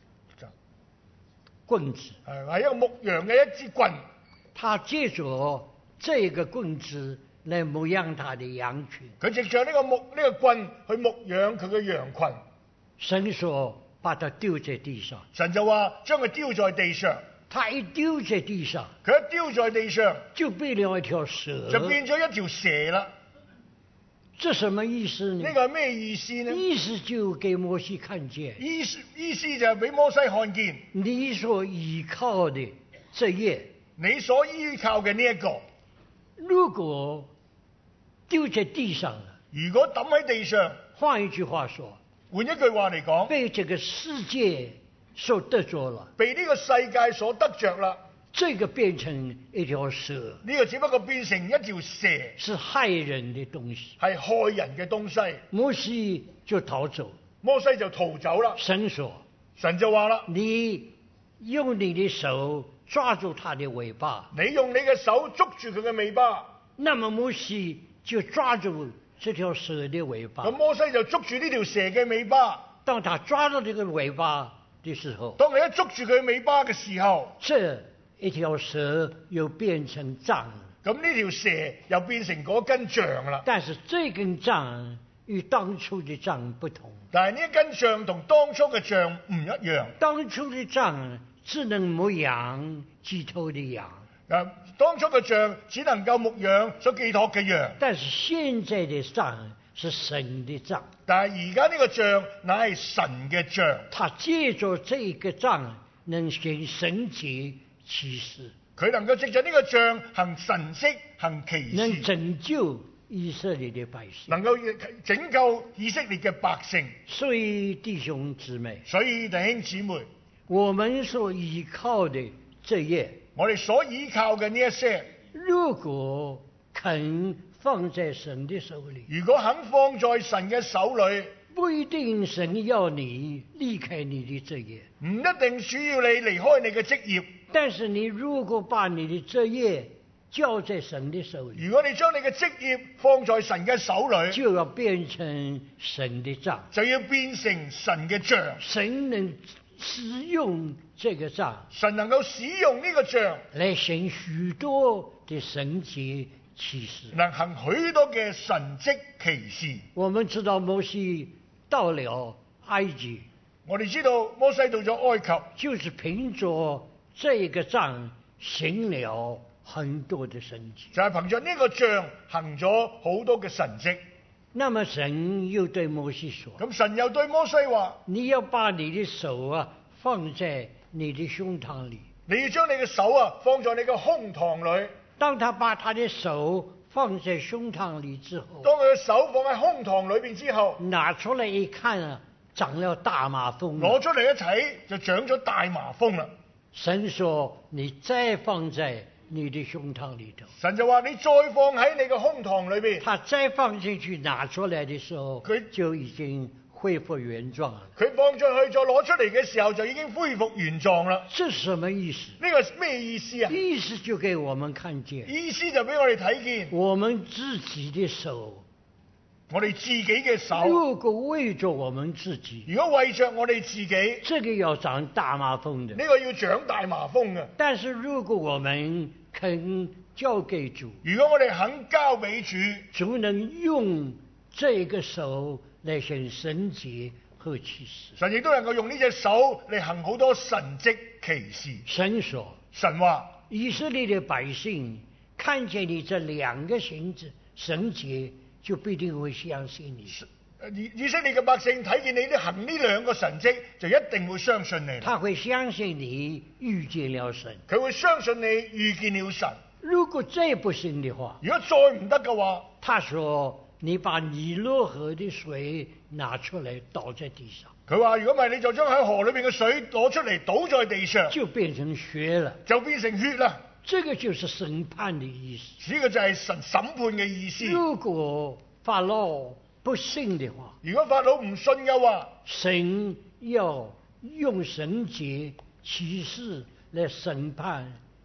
棍子， 係一個牧羊嘅一支棍。 他借着這個棍子來牧養他的羊群。 佢藉着呢個牧呢個棍去牧養佢嘅羊群。 神說把它丟在地上， 神就話將佢丟在地上。 他一丟在地上， 佢一丟在地上就變了一條蛇， 就變咗一條蛇啦。 這什麼意思呢？ 呢個係咩意思呢？ 意思就給摩西看見， 意思意思就係俾摩西看見你所依靠的這業， 你所依靠嘅呢一個， 如果丟在地上了， 如果抌喺地上， 換一句話說， 換一句話嚟講， 被這個世界所得着了， 被呢個世界所得着啦， 這個變成一條蛇， 呢個只不過變成一條蛇， 是害人的東西， 係害人嘅東西。 摩西就逃走， 摩西就逃走啦。 神說： 神就話啦， 你用你的手抓住它的尾巴， 你用你嘅手捉住佢嘅尾巴。 那麼摩西就抓住這條蛇的尾巴。 咁摩西就捉住呢條蛇嘅尾巴。 當他抓到這個尾巴的時候， 當佢一捉住佢尾巴嘅時候， 這一條蛇又變成杖。 咁呢條蛇又變成嗰根杖啦。 但是這根杖與當初的杖不同。 但係呢一根杖同當初嘅杖唔一樣。 當初的杖只能牧養寄託的羊。 啊，當初嘅杖只能夠牧養所寄託嘅羊。 但是現在的杖是神的杖。 但係而家呢個杖乃係神嘅杖。 他借着這個杖能行神蹟奇事。 佢能夠藉着呢個杖行神蹟行奇事， 能拯救以色列的百姓， 能夠拯救以色列嘅百姓。 所以弟兄姊妹， 所以弟兄姊妹， 我們所依靠的這業， 我哋所依靠嘅呢一些， 如果肯放在神的手裏， 如果肯放在神嘅手裏， 不一定神要你離開你的這業， 唔一定需要你離開你嘅職業。 但是你如果把你的這業交在神的手裏， 如果你將你嘅職業放在神嘅手裏， 就要變成神的杖， 就要變成神嘅杖。 神能使用這個杖， 神能夠使用呢個杖來行許多的神蹟奇事， 能行許多嘅神蹟奇事。 我們知道摩西到了埃及， 我哋知道摩西到咗埃及， 就是憑着這個杖行了很多的神蹟， 就係憑着呢個杖行咗好多嘅神蹟。 那麼神又對摩西說： 咁神又對摩西話： 你要把你的手啊放在你的胸膛裏。 你要將你嘅手啊放在你嘅胸膛裏。 當他把他的手放在胸膛裏之後， 當佢嘅手放喺胸膛裏邊之後， 拿出來一看啊，長了大麻風。 攞出嚟一睇就長咗大麻風啦。 神說：你再放在你的胸膛裏頭。 神就話：你再放喺你嘅胸膛裏邊。 他再放進去拿出來的時候， 佢就已經恢復原狀了。 佢放進去再攞出嚟嘅時候，就已經恢復原狀啦。 這是什麼意思？ 呢個係咩意思啊？ 意思就給我們看見， 意思就俾我哋睇見， 我們自己的手， 我哋自己嘅手， 如果為着我們自己， 如果為着我哋自己， 這個要長大麻風的。 呢個要長大麻風嘅。 但是如果我們肯交給主， 如果我哋肯交俾主， 主能用這個手來行神蹟和奇事。 神亦都能夠用呢隻手嚟行好多神蹟奇事。 神說： 神話以色列的百姓看見你這兩個行子神蹟，就必定會相信你。 以以色列嘅百姓睇見你啲行呢兩個神蹟，就一定會相信你。 他會相信你遇見了神。 佢會相信你遇見了神。 如果再不行的話， 如果再唔得嘅話， 他說：你把尼羅河的水拿出來倒在地上。 佢話：如果唔係，你就將喺河裏邊嘅水攞出嚟倒在地上， 就變成血了， 就變成血啦。 這個就是審判的意思。 呢個就係神審判嘅意思。 如果法老不信的話， 如果法老唔信嘅話， 神要用神蹟奇事來審判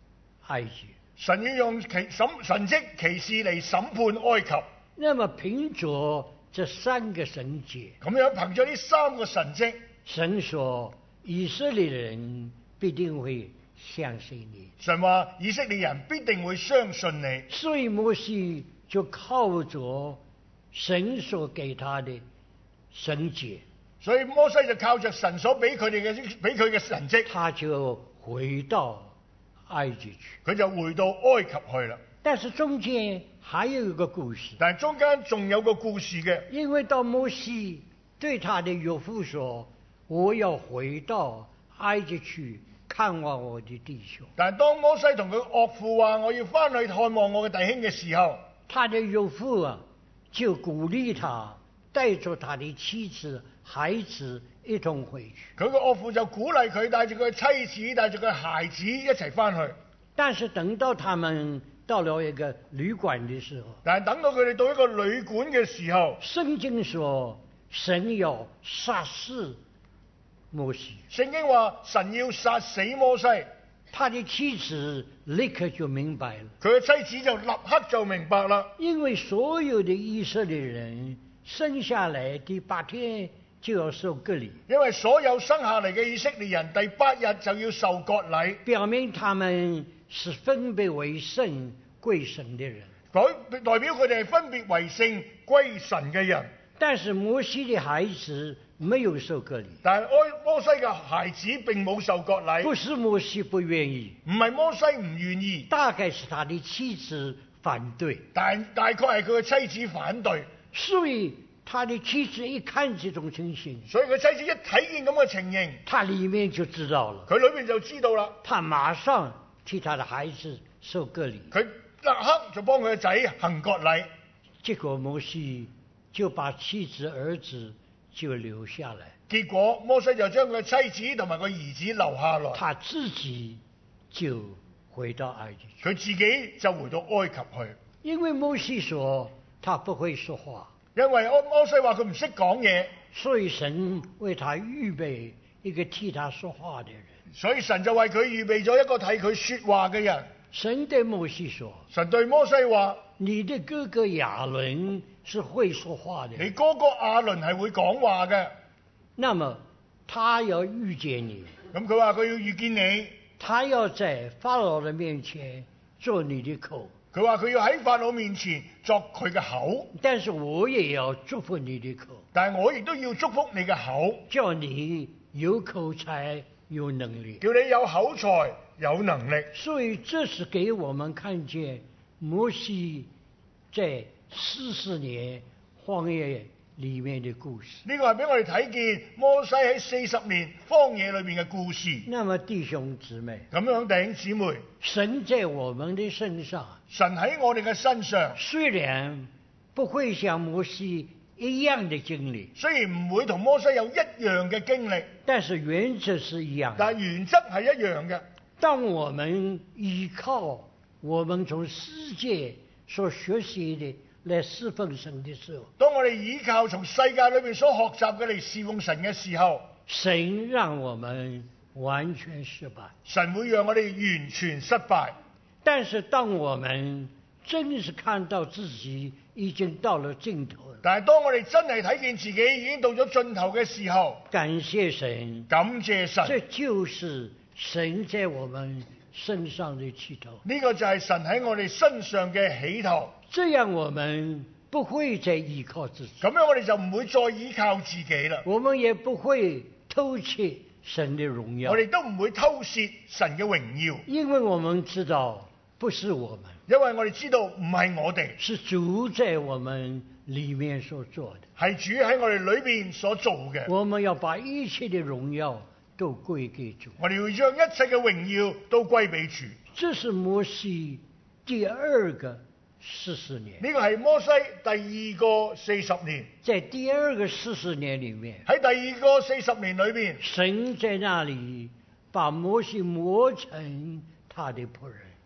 埃及。 神要用奇審神蹟奇事嚟審判埃及。 那麼憑着這三個神蹟， 咁樣憑咗呢三個神蹟， 神說以色列人必定會相信你。 神話以色列人必定會相信你。 所以摩西就靠着神所給他的神蹟， 所以摩西就靠着神所俾佢哋嘅俾佢嘅神蹟， 他就回到埃及去。 佢就回到埃及去啦。 但是中間還有一個故事， 但係中間仲有個故事嘅， 因為到摩西對他的岳父說：我要回到埃及去看望我的弟兄。 但係當摩西同佢岳父話我要翻去看望我嘅弟兄嘅時候， 他的岳父啊就鼓勵他帶着他的妻子孩子一同回去。 佢個岳父就鼓勵佢帶住佢妻子帶住佢孩子一齊翻去。 但是等到他們到了一個旅館的時候， 但係等到佢哋到一個旅館嘅時候， 聖經說神要殺死摩西。 聖經話神要殺死摩西， 他的妻子立刻就明白了， 佢嘅妻子就立刻就明白啦。 因為所有的以色列人生下來第八天就要受割禮， 因為所有生下嚟嘅以色列人第八日就要受割禮， 表明他們是分別為聖歸神的人。 代代表佢哋係分別為聖歸神嘅人。 但是摩西的孩子沒有受割禮， 但係摩西嘅孩子並冇受割禮， 不是摩西不願意， 唔係摩西唔願意， 大概是他的妻子反對， 但大概係佢嘅妻子反對。 所以他的妻子一看這種情形， 所以佢妻子一睇見咁嘅情形， 他裏面就知道了， 佢裏面就知道啦， 他馬上替他的孩子受割禮， 佢立刻就幫佢嘅仔行割禮。 結果摩西就把妻子兒子就留下來， 結果摩西就將佢妻子同埋個兒子留下來， 他自己就回到埃及去。 佢自己就回到埃及去。 因為摩西說他不會說話， 因為摩西話佢唔識講嘢， 所以神為他預備一個替他說話的人。 所以神就為佢預備咗一個替佢說話嘅人。 神對摩西說： 神對摩西話： 你的哥哥亞倫是會說話的人， 你哥哥亞倫係會講話嘅， 那麼他要遇見你， 咁佢話佢要遇見你， 他要在法老的面前做你的口， 佢話佢要喺法老面前作佢嘅口， 但是我也要祝福你的口， 但係我亦都要祝福你嘅口， 叫你有口才有能力， 叫你有口才有能力。 所以這是給我們看見摩西在四十年荒野裏面的故事。 呢個係俾我哋睇見摩西喺四十年荒野裏面嘅故事。 那麼弟兄姊妹， 咁樣弟兄姊妹， 神在我們的身上， 神喺我哋嘅身上， 雖然不會像摩西一樣的經歷， 雖然唔會同摩西有一樣嘅經歷， 但是原則是一樣的。 但係原則係一樣嘅。 當我們依靠我們從世界所學習的來侍奉神的時候， 當我哋依靠從世界裏面所學習嘅嚟侍奉神嘅時候， 神讓我們完全失敗， 神會讓我哋完全失敗。 但是當我們真是看到自己已經到了盡頭， 但係當我哋真係睇見自己已經到咗盡頭嘅時候， 感謝神， 感謝神， 這就是神在我們身上的起頭。 呢個就係神喺我哋身上嘅起頭。 這樣我們不會再依靠自己， 咁樣我哋就唔會再依靠自己啦。 我們也不會偷竊神的榮耀， 我哋都唔會偷竊神嘅榮耀， 因為我們知道不是我們， 因為我哋知道唔係我哋， 是主在我們裏面所做的， 係主喺我哋裏邊所做嘅。 我們要把一切的榮耀都歸給主， 我哋要將一切嘅榮耀都歸俾主。 這是摩西第二個四十年， 呢個係摩西第二個四十年， 在第二個四十年裏面， 喺第二個四十年裏邊， 神在那裏把摩西磨成他的僕人。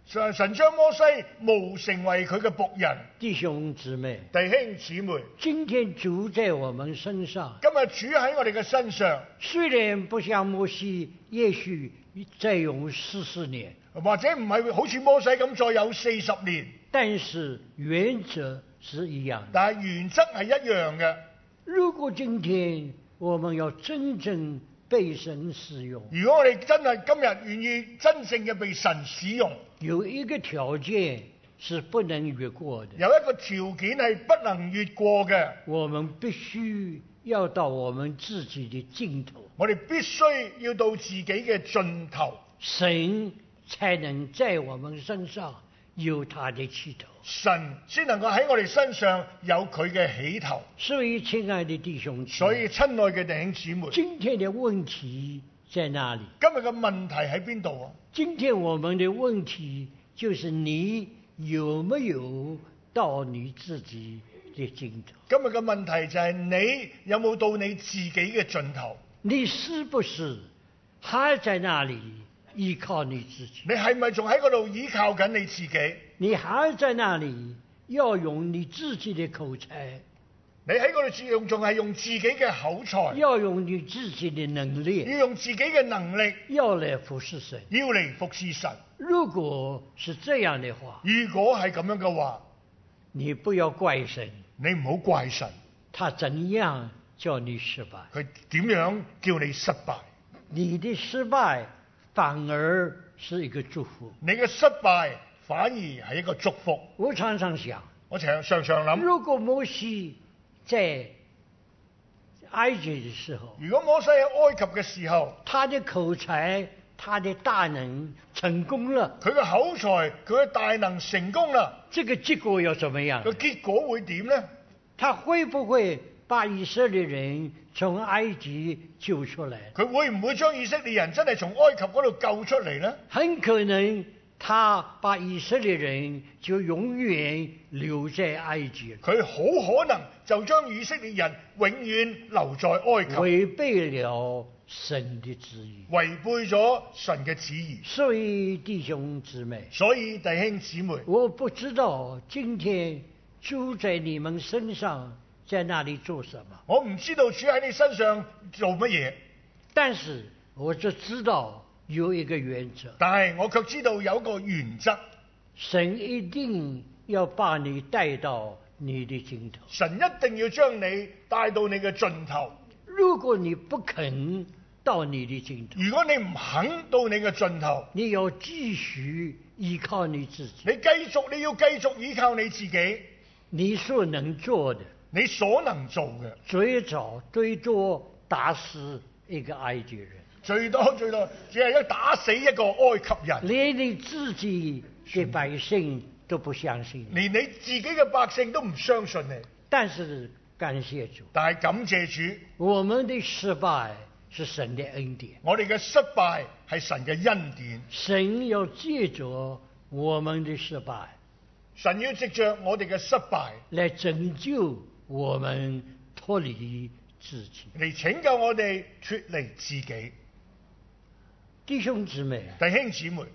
神神將摩西模成為佢嘅僕人。 弟兄姊妹， 弟兄姊妹， 今天主在我們身上， 今日主喺我哋嘅身上， 雖然不像摩西，也許再用四十年， 或者唔係好似摩西咁再有四十年， 但是原則是一樣的。 但係原則係一樣嘅。 如果今天我們要真正被神使用， 如果我哋真係今日願意真正嘅被神使用， 有一個條件是不能越過的， 有一個條件係不能越過嘅， 我們必須要到我們自己的盡頭， 我哋必須要到自己嘅盡頭， 神才能在我們身上有他的起頭， 神先能夠喺我哋身上有佢嘅起頭。 所以親愛的弟兄姊妹， 所以親愛嘅弟兄姊妹， 今天的問題在哪裡？ 今日嘅問題喺邊度啊？ 今天我們的問題就是你有沒有到你自己的盡頭？ 今日嘅問題就係你有冇到你自己嘅盡頭？ 你是不是還在那裡依靠你自己？ 你係咪仲喺嗰度依靠緊你自己？ 你還在那裡要用你自己的口才？ 你喺嗰度用仲係用自己嘅口才？ 要用你自己的能力？ 要用自己嘅能力？ 要來服侍神？ 要嚟服侍神？ 如果是這樣的話， 如果係咁樣嘅話， 你不要怪神， 你唔好怪神， 他怎樣叫你失敗？ 佢點樣叫你失敗？ 你的失敗反而是一個祝福。 你嘅失敗反而係一個祝福。 我常常想， 我常常常諗， 如果摩西在埃及的時候， 如果摩西喺埃及嘅時候， 他的口才、他的大能成功了， 佢嘅口才、佢嘅大能成功啦， 這個結果又怎麼樣？ 個結果會點呢？ 他會不會把以色列人從埃及救出來？ 佢會唔會將以色列人真係從埃及嗰度救出嚟呢？ 很可能他把以色列人就永遠留在埃及。 佢好可能就將以色列人永遠留在埃及， 違背了神的旨意， 違背咗神嘅旨意。 所以弟兄姊妹， 所以弟兄姊妹， 我不知道今天主在你們身上在那裡做什麼， 我唔知道主喺你身上做乜嘢， 但是我就知道有一個原則， 但係我卻知道有一個原則， 神一定要把你帶到你的盡頭， 神一定要將你帶到你嘅盡頭。 如果你不肯到你的盡頭， 如果你唔肯到你嘅盡頭， 你要繼續依靠你自己， 你繼續你要繼續依靠你自己， 你所能做的， 你所能做嘅， 最早最多打死一個埃及人， 最多最多只係一打死一個埃及人， 連你自己嘅百姓都不相信， 連你自己嘅百姓都唔相信你。 但是感謝主， 但係感謝主， 我們的失敗是神的恩典， 我哋嘅失敗係神嘅恩典， 神要借着我們的失敗， 神要藉着我哋嘅失敗來拯救我們脫離自己。 嚟拯救我哋脫離自己。 弟兄姊妹， 弟兄姊妹，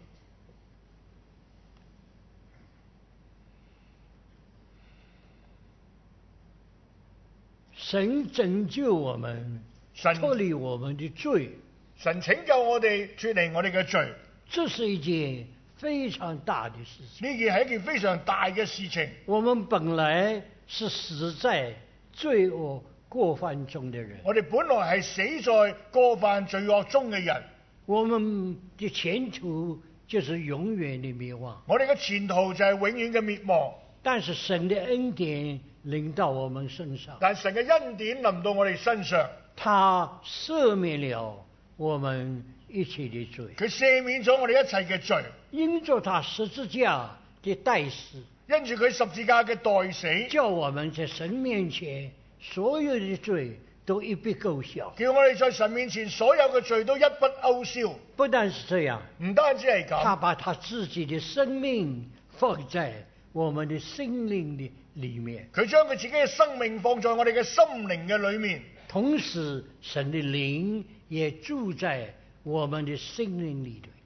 神拯救我們， 神脫離我們的罪， 神拯救我哋脫離我哋嘅罪， 這是一件非常大的事情。 呢件係一件非常大嘅事情。 我們本來是死在罪惡過犯中的人， 我哋本來係死在過犯罪惡中嘅人， 我們的前途就是永遠的滅亡。 我哋嘅前途就係永遠嘅滅亡。 但是神的恩典臨到我們身上， 但神嘅恩典臨到我哋身上， 他赦免了我們一切的罪， 佢赦免咗我哋一切嘅罪， 因着他十字架的代死， 因住佢十字架嘅代死， 叫我們在神面前所有的罪都一筆勾銷。 叫我哋在神面前所有嘅罪都一筆勾銷。 不但是這樣， 唔單止係他咁， 把他自己的生命放在我們的心靈的裏面， 佢將佢自己嘅生命放在我哋嘅心靈嘅裏面， 同時神的靈也住在我們的心靈裏頭。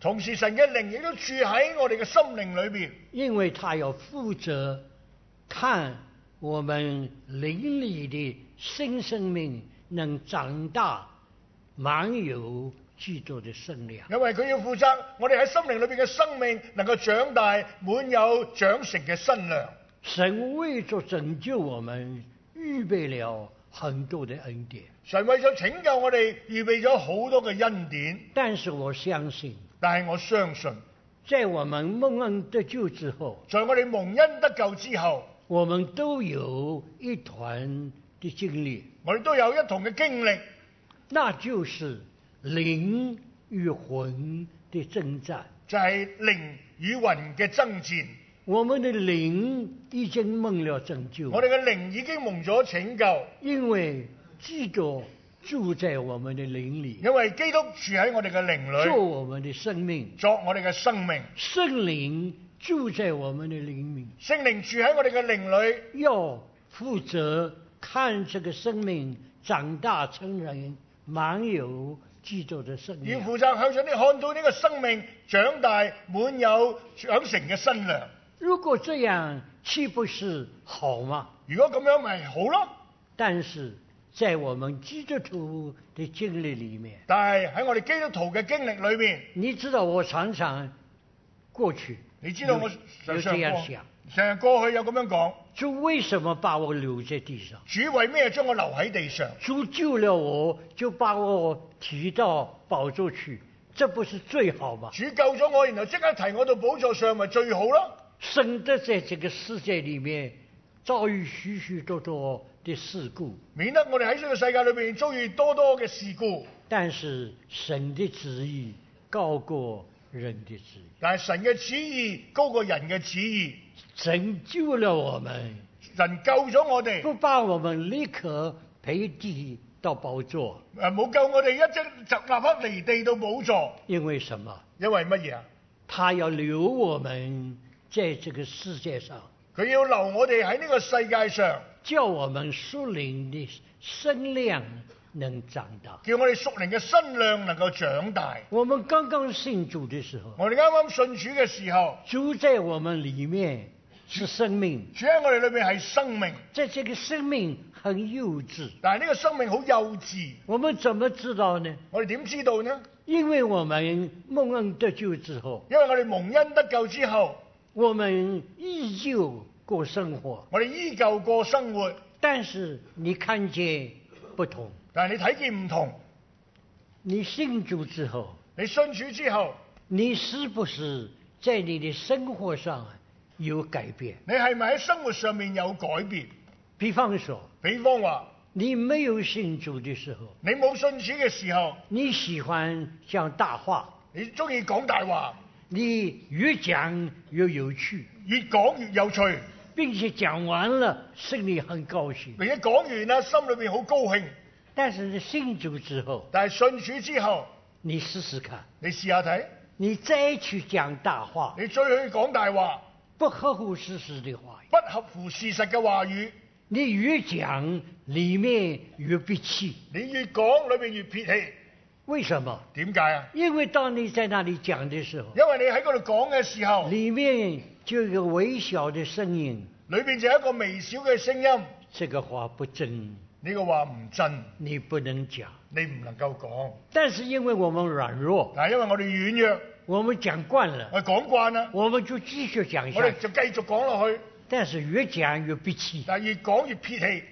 同時神嘅靈亦都住喺我哋嘅心靈裏邊， 因為他要負責看我們靈裏的新生命能長大，滿有基督的身量。 因為佢要負責我哋喺心靈裏邊嘅生命能夠長大，滿有長成嘅身量。 神為咗拯救我們預備了很多的恩典， 神為咗拯救我哋預備咗好多嘅恩典。 但是我相信， 但係我相信， 在我們蒙恩得救之後， 在我哋蒙恩得救之後， 我們都有一團的經歷， 我哋都有一同嘅經歷， 那就是靈與魂的征戰， 就係靈與魂嘅爭戰。 我們的靈已經蒙了拯救， 我哋嘅靈已經蒙咗拯救， 因為基督住在我們的靈裏， 因為基督住喺我哋嘅靈裏， 做我們的生命， 作我哋嘅生命。 聖靈住在我們的靈裏， 聖靈住喺我哋嘅靈裏， 要負責看這個生命長大成人，滿有基督的身量， 要負責向上你看到呢個生命長大，滿有長成嘅身量。 如果這樣，豈不是好嗎？ 如果咁樣咪好咯。 但是在我們基督徒的經歷裏面， 但係喺我哋基督徒嘅經歷裏面， 你知道我常常過去， 你知道我有這樣想， 成日過去有咁樣講， 主為什麼把我留在地上？ 主為咩將我留喺地上？ 主救了我，就把我提到寶座去，這不是最好嗎？ 主救咗我，然後即刻提我到寶座上，咪最好咯。 省得在這個世界裏面遭遇許許多多的事故， 免得我哋喺呢個世界裏邊遭遇多多嘅事故。 但是神的旨意高過人的旨意， 但係神嘅旨意高過人嘅旨意， 拯救了我們， 神救咗我哋， 不把我們立刻賠地到寶座。 誒冇救我哋一即就立刻離地到寶座。 因為什麼？ 因為乜嘢啊？ 他要留我們在這個世界上， 佢要留我哋喺呢個世界上， 叫我們屬靈的身量能長大， 叫我哋屬靈嘅身量能夠長大。 我們剛剛信主的時候， 我哋啱啱信主嘅時候， 主在我們裏面是生命， 主喺我哋裏面係生命， 在這個生命很幼稚， 但係呢個生命好幼稚。 我們怎麼知道呢？ 我哋點知道呢？ 因為我們蒙恩得救之後， 因為我哋蒙恩得救之後， 我們依舊過生活， 我哋依舊過生活， 但是你看見不同。 但係你睇見唔同。 你信主之後， 你信主之後， 你是不是在你的生活上有改變？ 你係咪喺生活上面有改變？ 比方說， 比方話， 你沒有信主的時候， 你冇信主嘅時候， 你喜歡講大話， 你中意講大話， 你越講越有趣， 越講越有趣， 並且講完了心裏很高興， 並且講完啦，心裏邊好高興。 但是你信主之後， 但係信主之後， 你試試看， 你試下睇， 你再去講大話， 你再去講大話， 不合乎事實的話， 不合乎事實嘅話語， 你越講裏面越憋氣。 你越講裏邊越撇氣。 為什麼？ 點解啊？ 因為當你在那裡講的時候， 因為你喺嗰度講嘅時候， 裏面就有一個微小的聲音， 裏邊就有一個微小嘅聲音， 這個話不真， 呢個話唔真， 你不能講。 你唔能夠講。 但是因為我們軟弱， 但係因為我哋軟弱， 我們講慣了， 我哋講慣啦， 我們就繼續講我哋下去。 就繼續講落去。 但是越講越憋氣， 但係越講越撇氣，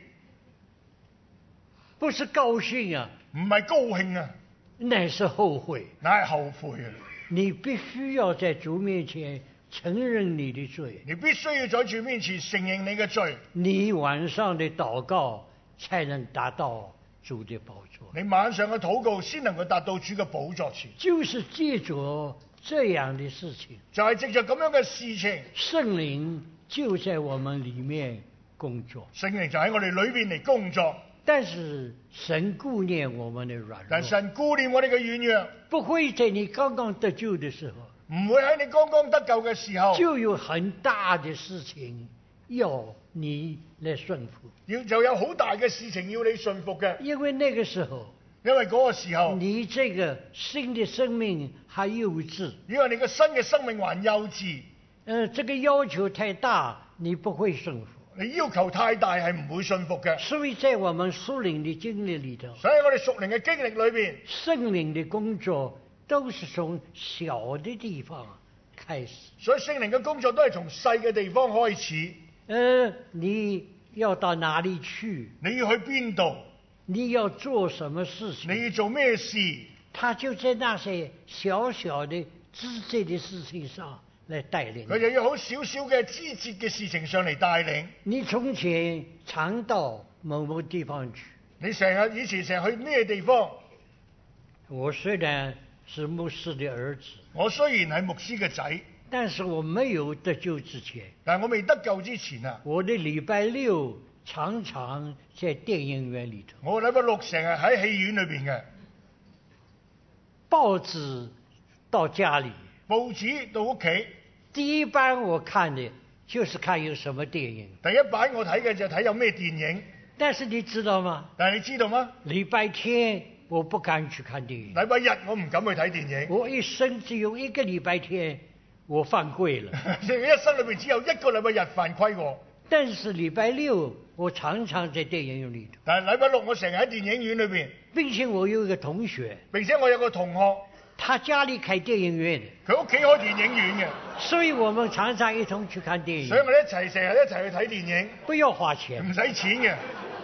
不是高興啊， 唔係高興啊， 乃是後悔。 乃係後悔啊！ 你必須要在主面前承認你的罪， 你必須要在主面前承認你嘅罪， 你晚上的禱告才能達到主的寶座。 你晚上嘅禱告先能夠達到主嘅寶座前。 就是借着這樣的事情， 就係藉着咁樣嘅事情， 聖靈就在我們裏面工作。 聖靈就喺我哋裏邊嚟工作。 但是神顧念我們的軟弱， 但神顧念我哋嘅軟弱， 不會在你剛剛得救的時候， 唔會喺你剛剛得救嘅時候， 就有很大的事情要你來順服。 要就有好大嘅事情要你信服嘅。 因為那個時候， 因為嗰個時候， 你這個新的生命還幼稚， 因為你個新嘅生命還幼稚， 呃，這個要求太大，你不會順服。 你要求太大係唔會信服嘅。 所以在我們屬靈的經歷裏頭， 所以我哋屬靈嘅經歷裏邊， 聖靈的工作都是從小的地方開始。 所以聖靈嘅工作都係從細嘅地方開始。 呃，你要到哪裏去？ 你要去邊度？ 你要做什麼事情？ 你要做咩事？ 他就在那些小小的枝節的事情上來帶領。 佢就要好少少嘅枝節嘅事情上嚟帶領。 你從前常到某某地方去， 你成日以前成日去咩地方？ 我雖然是牧師的兒子， 我雖然係牧師嘅仔， 但是我沒有得救之前， 但係我未得救之前啊， 我的禮拜六常常在電影院裏頭。 我禮拜六成日喺戲院裏邊嘅。 報紙到家裏， 報紙到屋企， 第一班我看的就是看有什麼電影。 第一版我睇嘅就睇有咩電影。 但是你知道嗎？ 但係你知道嗎？ 禮拜天我不敢去看電影。 禮拜日我唔敢去睇電影。 我一生只有一個禮拜天我犯規了。 一生裏邊只有一個禮拜日犯規過。 但是禮拜六我常常在電影院裏頭。 但係禮拜六我成日喺電影院裏邊。 並且我有一個同學， 並且我有個同學， 他家裏開電影院的， 佢屋企開電影院嘅， 所以我們常常一同去看電影。 所以我哋一齊成日一齊去睇電影， 不要花錢， 唔使錢嘅。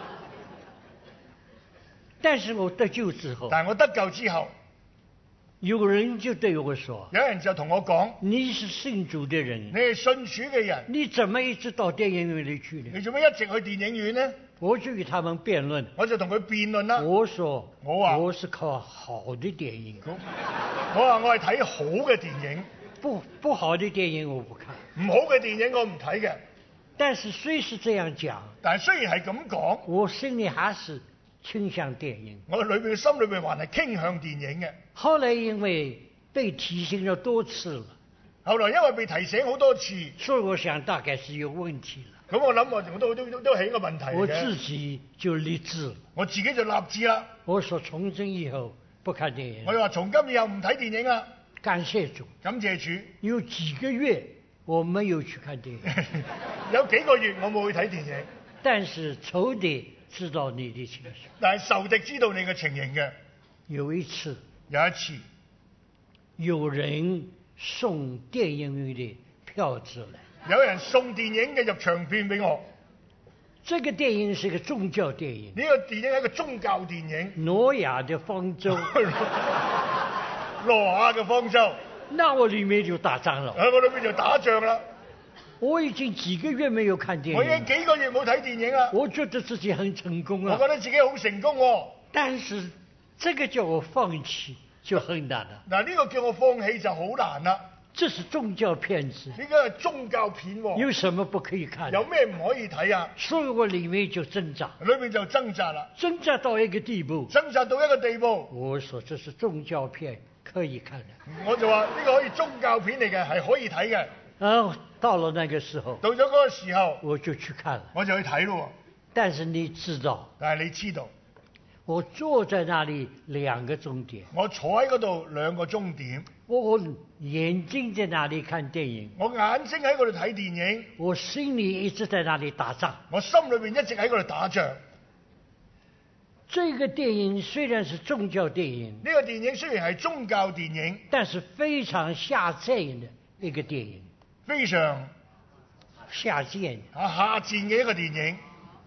但是我得救之後， 但係我得救之後， 有人就對我說， 有人就同我講： 你是信主的人， 你係信主嘅人， 你怎麼一直到電影院裏去呢？ 你做咩一直去電影院呢？ 我就與他們辯論， 我就同佢辯論啦。 我說： 我話我是靠好的電影， 我話我係睇好嘅電影， 不不好的電影我不看。 唔好嘅電影我唔睇嘅。 但是雖是這樣講， 但係雖然係咁講， 我心裏還是傾向電影。 我裏邊心裏邊還係傾向電影嘅。 後來因為被提醒了多次了， 後來因為被提醒好多次， 所以我想大概是有問題了。 咁我諗我都都都都起個問題嘅。 我自己就立志了， 我自己就立志啦。 我說從今以後不看電影。 我話從今以後唔睇電影啦。 感謝主， 感謝主。 有幾個月我沒有去看電影， 有幾個月我冇去睇電影。 但是仇敵知道你的情緒。 但係仇敵知道你嘅情形嘅。 有一次， 有一次， 有人送電影院的票子來。 有人送電影嘅入場券俾我。 這個電影是個宗教電影。 呢個電影係一個宗教電影。 挪亞的方舟。 挪亞嘅方舟。 那我裏面就打仗了。 喺我裏面就打仗啦。 我已經幾個月沒有看電影。 我已經幾個月冇睇電影啦。 我覺得自己很成功啊。 我覺得自己好成功喎。 但是這個叫我放棄就很難了。 嗱，呢個叫我放棄就好難啦。 這是宗教片子， 呢個係宗教片喎。 有什麼不可以看？ 有咩唔可以睇啊？ 所以我裏面就掙扎， 裏面就掙扎啦， 掙扎到一個地步， 掙扎到一個地步。 我說這是宗教片，可以看的。 我就話呢個可以宗教片嚟嘅，係可以睇嘅。 然後到了那個時候， 到咗嗰個時候， 我就去看了， 我就去睇咯。 但是你知道， 但係你知道， 我坐在那裏兩個鐘點， 我坐喺嗰度兩個鐘點， 我眼睛在那裏看電影， 我眼睛喺嗰度睇電影， 我心裏一直在那裏打仗， 我心裏邊一直喺嗰度打仗。 這個電影雖然是宗教電影， 呢個電影雖然係宗教電影， 但是非常下賤的一個電影， 非常下賤啊下賤嘅一個電影。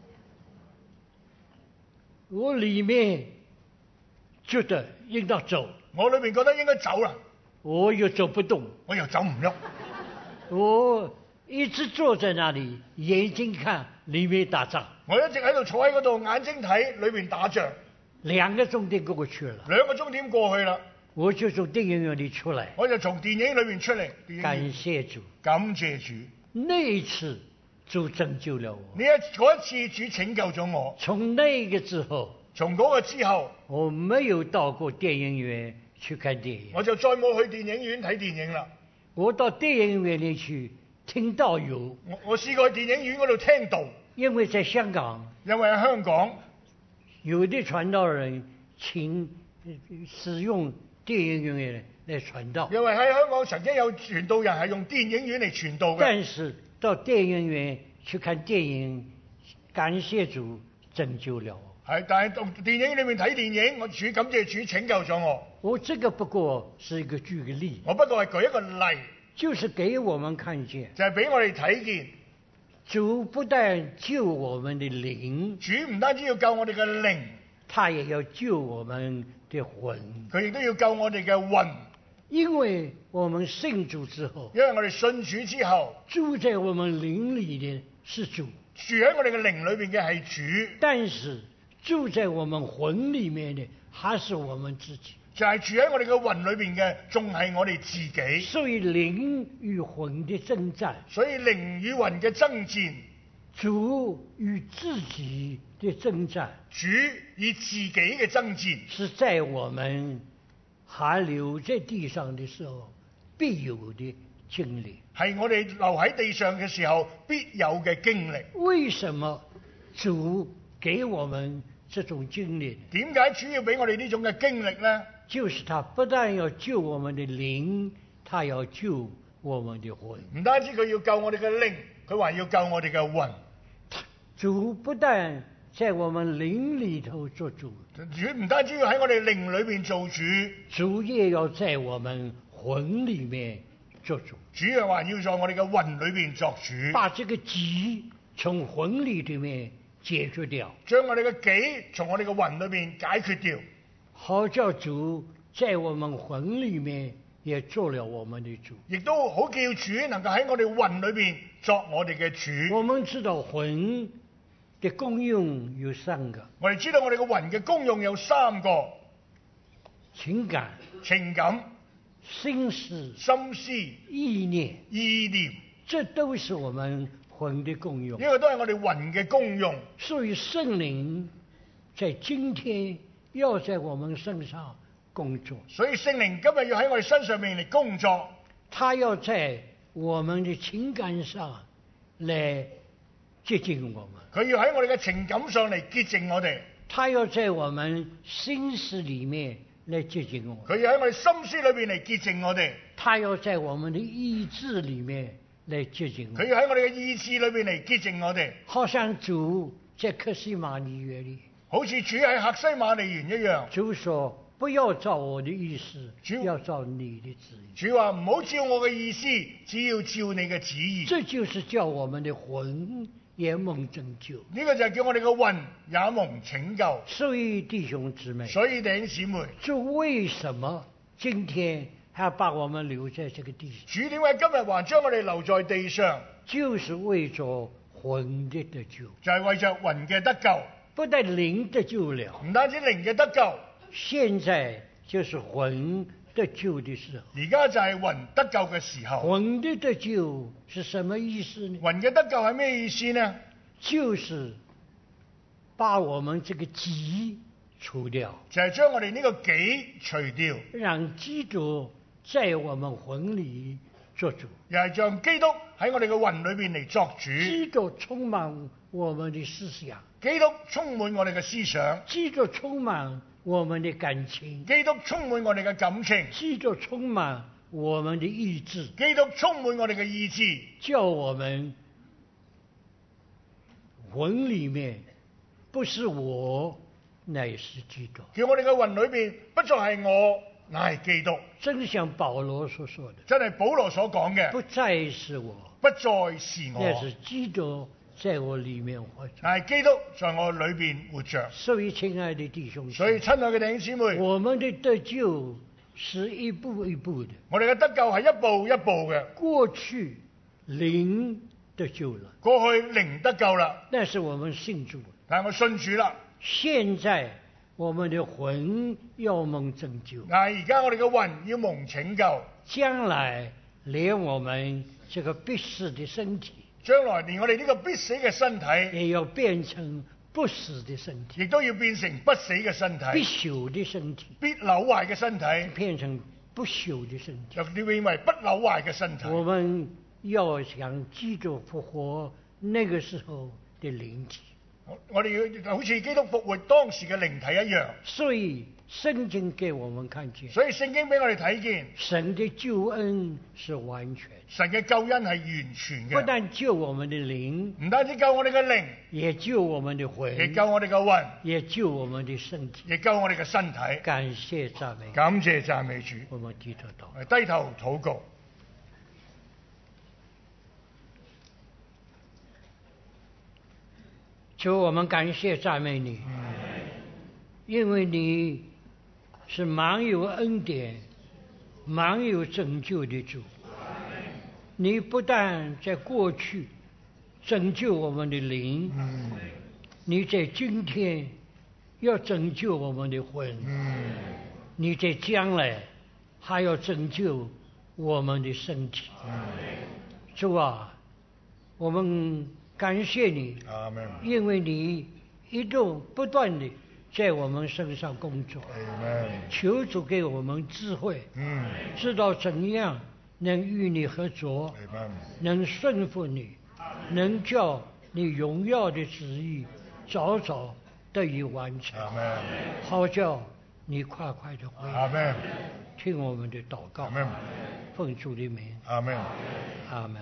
我裏面覺得應當走， 我裏面覺得應該走啦， 我又走不動， 我又走唔喐， 我一直坐在那裏，眼睛看裏面打仗。 我一直喺度坐喺嗰度，眼睛睇裏面打仗。 兩個鐘點過去了， 兩個鐘點過去啦， 我就從電影院裏出來， 我就從電影裏面出嚟。 感謝主， 感謝主。 那一次主拯救了我。 呢一嗰一次主拯救咗我。 從那個之後， 從嗰個之後， 我沒有到過電影院去看電影， 我就再冇去電影院睇電影啦。 我到電影院裏去聽道友， 我我試過去電影院嗰度聽道， 因為在香港， 因為喺香港有的傳道人请使用電影院嚟傳道。 因為喺香港曾經有傳道人係用電影院嚟傳道嘅。 但是到電影院去看電影，感謝主拯救了我。 係，但係到電影院裏面睇電影，我主感謝主拯救咗我。 我這個不過是一個舉個例， 我不過係舉一個例， 就是給我們看見， 就係俾我哋睇見， 主不但救我們的靈， 主唔單止要救我哋嘅靈， 他也要救我們的魂。 佢亦都要救我哋嘅魂。 因為我們信主之後， 因為我哋信主之後， 住在我們靈裏的是主， 住喺我哋嘅靈裏邊嘅係主， 但是住在我們魂裏面的還是我們自己。 就係住喺我哋嘅魂裏邊嘅，仲係我哋自己。 所以靈與魂的爭戰， 所以靈與魂嘅爭戰， 主與自己的爭戰， 主與自己嘅爭戰， 是在我們還留在地上的時候必有的經歷， 係我哋留喺地上嘅時候必有嘅經歷。 為什麼主給我們這種經歷？ 點解主要俾我哋呢種嘅經歷呢？ 就是他不但要救我們的靈，他要救我們的魂。 唔單止佢要救我哋嘅靈，佢還要救我哋嘅魂。 主不但在我們靈裏頭做主， 主唔單止要喺我哋靈裏邊做主， 主也要在我們魂裏面做主。 主要還要在我哋嘅魂裏邊作主， 把這個己從魂裏裏面解決掉， 將我哋嘅己從我哋嘅魂裏邊解決掉， 好叫主在我們魂裏面也做了我們的主。 亦都好叫主能夠喺我哋魂裏邊作我哋嘅主。 我們知道魂的功用有三個， 我哋知道我哋嘅魂嘅功用有三個： 情感、 情感、 心思、 心思、 意念， 意念， 這都是我們魂的功用。 呢個都係我哋魂嘅功用。 所以聖靈在今天要在我們身上工作， 所以聖靈今日要喺我哋身上面嚟工作， 他要在我們的情感上來接近我們， 佢要喺我哋嘅情感上嚟潔淨我哋， 他要在我們心思裏面來接近我們， 佢要喺我哋心思裏邊嚟潔淨我哋， 他要在我們的意志裏面來接近我們， 佢要喺我哋嘅意志裏邊嚟潔淨我哋， 好像主在客西馬尼園裏， 好似主喺客西馬尼園一樣。 主說不要照我的意思， 主要照你的旨意。 主話唔好照我嘅意思，只要照你嘅旨意。 這就是叫我們的魂也蒙拯救。 呢個就係叫我哋嘅魂也蒙拯救。 所以弟兄姊妹， 所以弟兄姊妹， 主為什麼今天還把我們留在這個地上？ 主點解今日還將我哋留在地上？ 就是為着魂的得救， 就係為着魂嘅得救， 不但靈得救了， 唔單止靈嘅得救， 現在就是魂得救的時候。 而家就係魂得救嘅時候。 魂的得救是什麼意思呢？ 魂嘅得救係咩意思呢？ 就是把我們這個己除掉， 就係將我哋呢個己除掉， 讓基督在我們魂裏做主， 又係讓基督喺我哋嘅魂裏邊嚟作主。 基督充滿我們的思想， 基督充滿我哋嘅思想， 基督充滿我們的感情， 基督充滿我哋嘅感情， 基督充滿我們的意志， 基督充滿我哋嘅意志， 叫我們魂裏面不是我，乃是基督。 叫我哋嘅魂裏邊不再係我，乃係基督。 正像保羅所說的， 真係保羅所講嘅， 不再是我， 不再是我， 乃是基督在我裏面活着。 但係基督在我裏邊活着。 所以親愛的弟兄， 所以親愛嘅弟兄姊妹， 我們的得救是一步一步的。 我哋嘅得救係一步一步嘅。 過去靈得救了， 過去靈得救啦， 但是我們信主了。 但係我信主啦。 現在我們的魂要蒙拯救， 但係而家我哋嘅魂要蒙拯救， 將來連我們這個必死的身體， 將來連我哋呢個必死嘅身體， 也要變成不死的身體， 亦都要變成不死嘅身體， 必朽的身體， 必朽壞嘅身體， 變成不朽的身體。 就要變為不朽壞嘅身體。 我們要想基督復活那個時候的靈體。 我我哋要好似基督復活當時嘅靈體一樣。 所以聖經給我們看見， 所以聖經俾我哋睇見， 神的救恩是完全， 神嘅救恩係完全嘅， 不但救我們的靈， 唔單止救我哋嘅靈， 也救我們的魂， 亦救我哋嘅魂， 也救我們的身體， 亦救我哋嘅身體。 感謝讚美， 感謝讚美主。 我們低頭禱我哋低頭禱告。 主，我們感謝讚美你，因為你是滿有恩典、滿有拯救的主。你不但在過去拯救我們的靈，你在今天要拯救我們的魂，你在將來還要拯救我們的身體。主啊，我們感謝你，因為你一路不斷地在我們身上工作。求主給我們智慧，知道怎樣能與你合作，能順服你，能叫你榮耀的旨意早早得以完成，好叫你快快的回來。聽我們的禱告，奉主的名，阿們。阿們。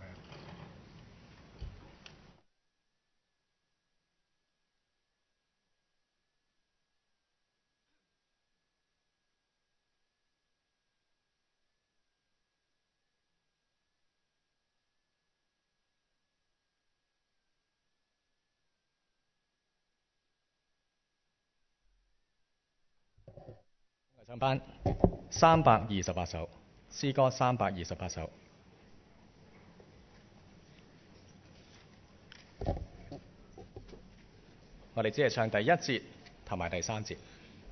唱班三百二十八首，詩歌三百二十八首。我哋只係唱第一節同埋第三節。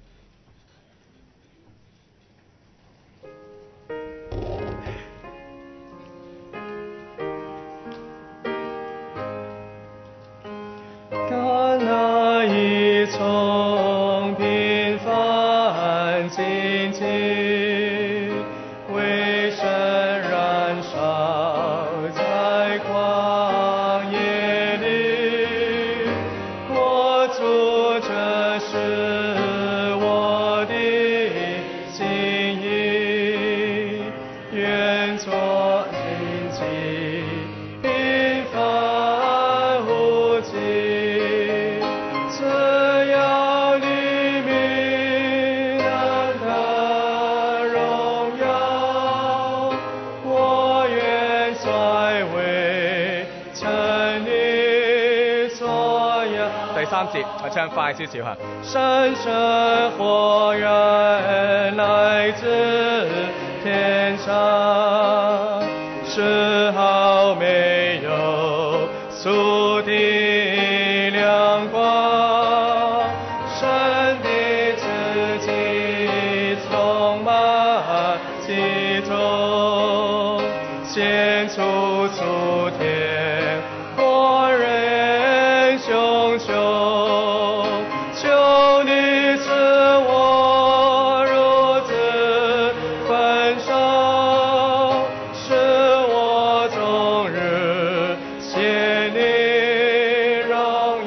橄欖已從平凡荊棘為神燃燒在曠野裡，我主，這是我的心意，願做荊棘平凡無奇，只要你名讓他榮耀，我願在為稱你所要。 第三節我唱快少少嚇。 神聖火焰來自天上，絲毫沒有宿敵亮光，神的自己充滿其中，獻出諸天火人熊熊，求你使我如此焚燒，使我終日獻你榮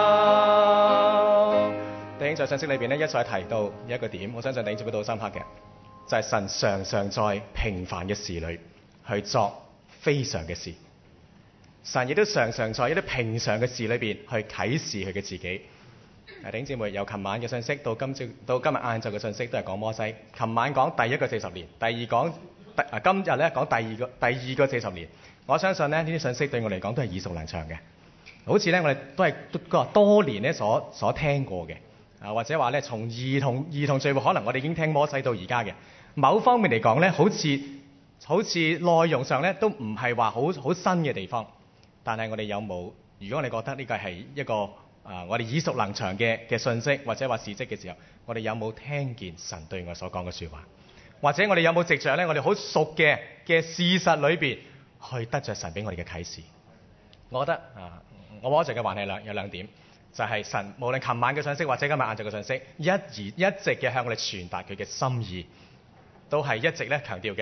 耀。 弟兄在信息裏邊咧，一再提到一個點，我相信弟兄姊妹都好深刻嘅，就係、是、神常常在平凡嘅事裏去作非常嘅事。神亦都常常在一啲平常嘅事裏邊去啟示佢嘅自己。弟兄姊妹，由琴晚嘅信息到今朝到今日晏晝嘅信息都係講摩西。琴晚講第一個四十年，第二講第啊今日咧講第二個第二個四十年。我相信咧呢啲信息對我嚟講都係耳熟能詳嘅，好似咧我哋都係多多年咧所所聽過嘅啊，或者話咧從兒童兒童聚會可能我哋已經聽摩西到而家嘅。某方面嚟講咧，好似好似內容上咧都唔係話好好新嘅地方。但係我哋有冇？如果我哋覺得呢個係一個啊、呃，我哋耳熟能詳嘅嘅信息，或者話事蹟嘅時候，我哋有冇聽見神對我所講嘅説話？或者我哋有冇藉著咧我哋好熟嘅嘅事實裏邊去得着神俾我哋嘅啟示？我覺得啊、呃，我摸着嘅還係兩有兩點，就係、是、神無論琴晚嘅信息或者今日晏晝嘅信息，一而一直嘅向我哋傳達佢嘅心意，都係一直咧強調嘅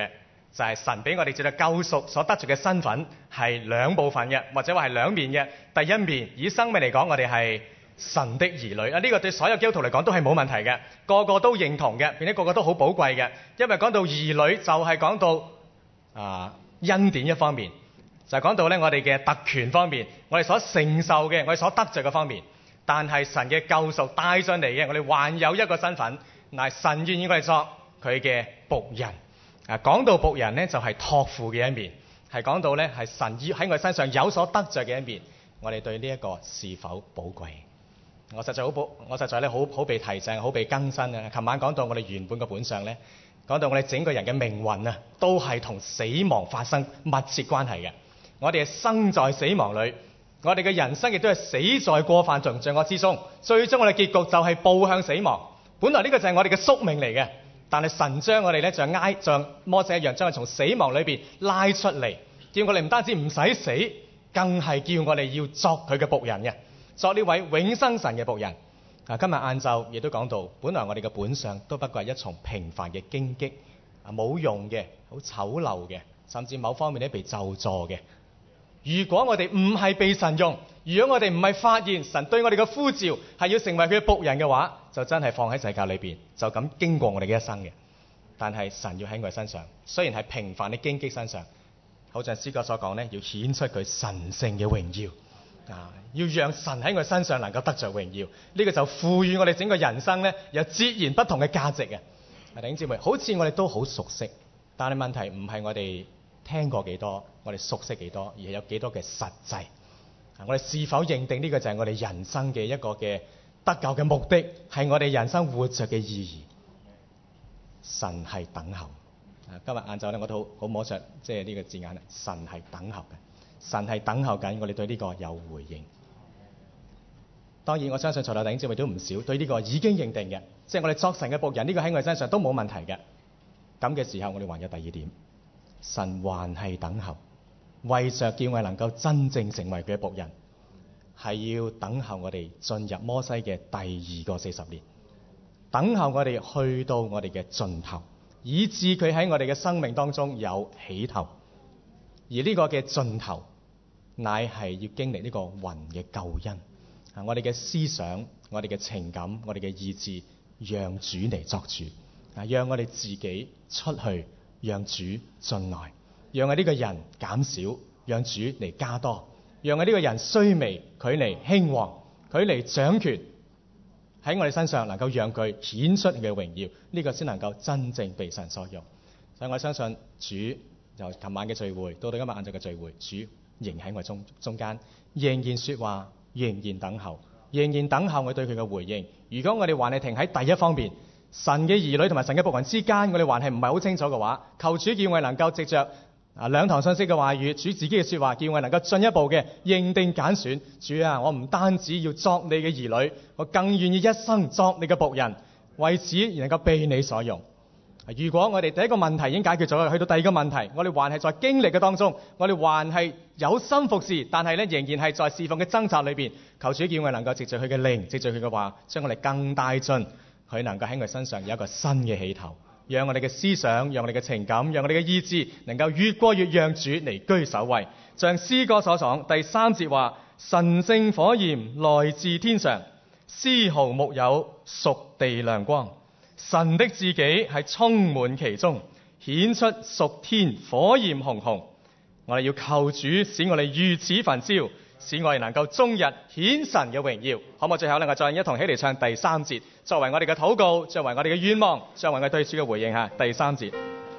就係神俾我哋接受救贖所得着嘅身份係兩部分嘅，或者話係兩面嘅。第一面以生命嚟講，我哋係神的兒女啊！呢個對所有基督徒嚟講都係冇問題嘅，個個都認同嘅，並且個個都好寶貴嘅。因為講到兒女就係講到啊恩典一方面，就係講到咧我哋嘅特權方面，我哋所承受嘅，我哋所得着嘅方面。但係神嘅救贖帶上嚟嘅，我哋還有一個身份，乃神願意我哋作佢嘅僕人。啊，講到僕人呢，就係託付嘅一面，係講到咧係神要喺我哋身上有所得着嘅一面。我哋對呢一個是否寶貴？我實在好寶，我實在咧好好被提醒，好被更新啊！琴晚講到我哋原本嘅本相咧，講到我哋整個人嘅命運啊，都係同死亡發生密切關係嘅。我哋係生在死亡裏，我哋嘅人生亦都係死在過犯同罪惡之中，最終我哋結局就係步向死亡。本來呢個就係我哋嘅宿命嚟嘅，但係神將我哋咧就挨像摩西一樣，將佢從死亡裏邊拉出嚟，叫我哋唔單止唔使死，更係叫我哋要作佢嘅僕人嘅。作呢位永生神嘅僕人啊！今日晏晝亦都講到，本來我哋嘅本相都不過係一重平凡嘅荊棘啊，冇用嘅，好醜陋嘅，甚至某方面咧被咒詛嘅。如果我哋唔係被神用，如果我哋唔係發現神對我哋嘅呼召係要成為佢嘅僕人嘅話，就真係放喺世界裏邊，就咁經過我哋嘅一生嘅。但係神要喺我哋身上，雖然係平凡嘅荊棘身上，好似詩歌所講咧，要顯出佢神聖嘅榮耀。啊！要讓神喺我身上能夠得着榮耀，呢、這個就賦予我哋整個人生咧有截然不同嘅價值嘅。弟兄姊妹，好似我哋都好熟悉，但係問題唔係我哋聽過幾多，我哋熟悉幾多，而係有幾多嘅實際。我哋是否認定呢個就係我哋人生嘅一個嘅得救嘅目的，係我哋人生活着嘅意義？神係等候。啊，今日晏晝咧，我都好好摸着即係呢個字眼啦。神係等候嘅。神係等候緊我哋對呢個有回應。當然我相信在座弟兄姊妹都唔少對呢個已經認定嘅，即係我哋作神嘅僕人，呢個喺我哋身上都冇問題嘅。咁嘅時候我哋還有第二點，神還係等候，為着叫我哋能夠真正成為佢嘅僕人，係要等候我哋進入摩西嘅第二個四十年，等候我哋去到我哋嘅盡頭，以致佢喺我哋嘅生命當中有起頭。而呢個嘅盡頭，乃係要經歷呢個雲嘅救恩。啊，我哋嘅思想、我哋嘅情感、我哋嘅意志，讓主嚟作主。啊，讓我哋自己出去，讓主進來，讓我呢個人減少，讓主嚟加多，讓我呢個人衰微，佢嚟興旺，佢嚟掌權，喺我哋身上能夠讓佢顯出佢嘅榮耀，呢、這個先能夠真正被神所用。所以我相信主。由琴晚嘅聚會到到今日晏晝嘅聚會，主仍喺我中中間，仍然說話，仍然等候，仍然等候我對佢嘅回應。如果我哋還係停喺第一方面，神嘅兒女同埋神嘅僕人之間，我哋還係唔係好清楚嘅話，求主叫我哋能夠藉着啊兩堂信息嘅話語，主自己嘅說話，叫我哋能夠進一步嘅認定揀選。主啊，我唔單止要作你嘅兒女，我更願意一生作你嘅僕人，為此而能夠被你所用。如果我哋第一個問題已經解決咗，去到第二個問題，我哋還係在經歷嘅當中，我哋還係有心服侍，但係咧仍然係在侍奉嘅掙扎裏邊。求主叫我哋能夠藉着佢嘅靈，藉着佢嘅話，將我哋更帶進，佢能夠喺我哋身上有一個新嘅起頭，讓我哋嘅思想，讓我哋嘅情感，讓我哋嘅意志，能夠越過越讓主嚟居首位。像詩歌所講，第三節話：神聖火焰來自天上，絲毫沒有屬地亮光。神的自己係充滿其中，顯出屬天火焰熊熊。我哋要求主使我哋如此焚燒，使我哋能夠終日顯神嘅榮耀。可唔可以最後能夠再一同起嚟唱第三節，作為我哋嘅禱告，作為我哋嘅願望，作為我哋對主嘅回應吓。第三節。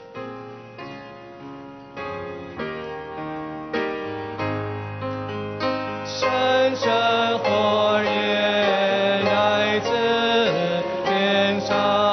神聖火焰來自天上。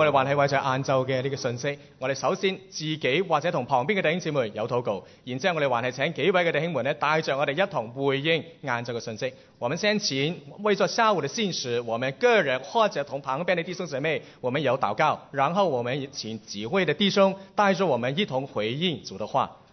哋還係為咗晏晝嘅呢個信息，我哋首先自己或者同旁邊嘅弟兄姊妹有禱告，然之後我哋還係請幾位嘅弟兄們咧帶着我哋一同回應晏晝嘅信息。我們先前為咗下午嘅信息，我們個人或者同旁邊嘅弟兄姊妹，我們有禱告，然後我們請幾位嘅弟兄帶着我們一同回應主的話。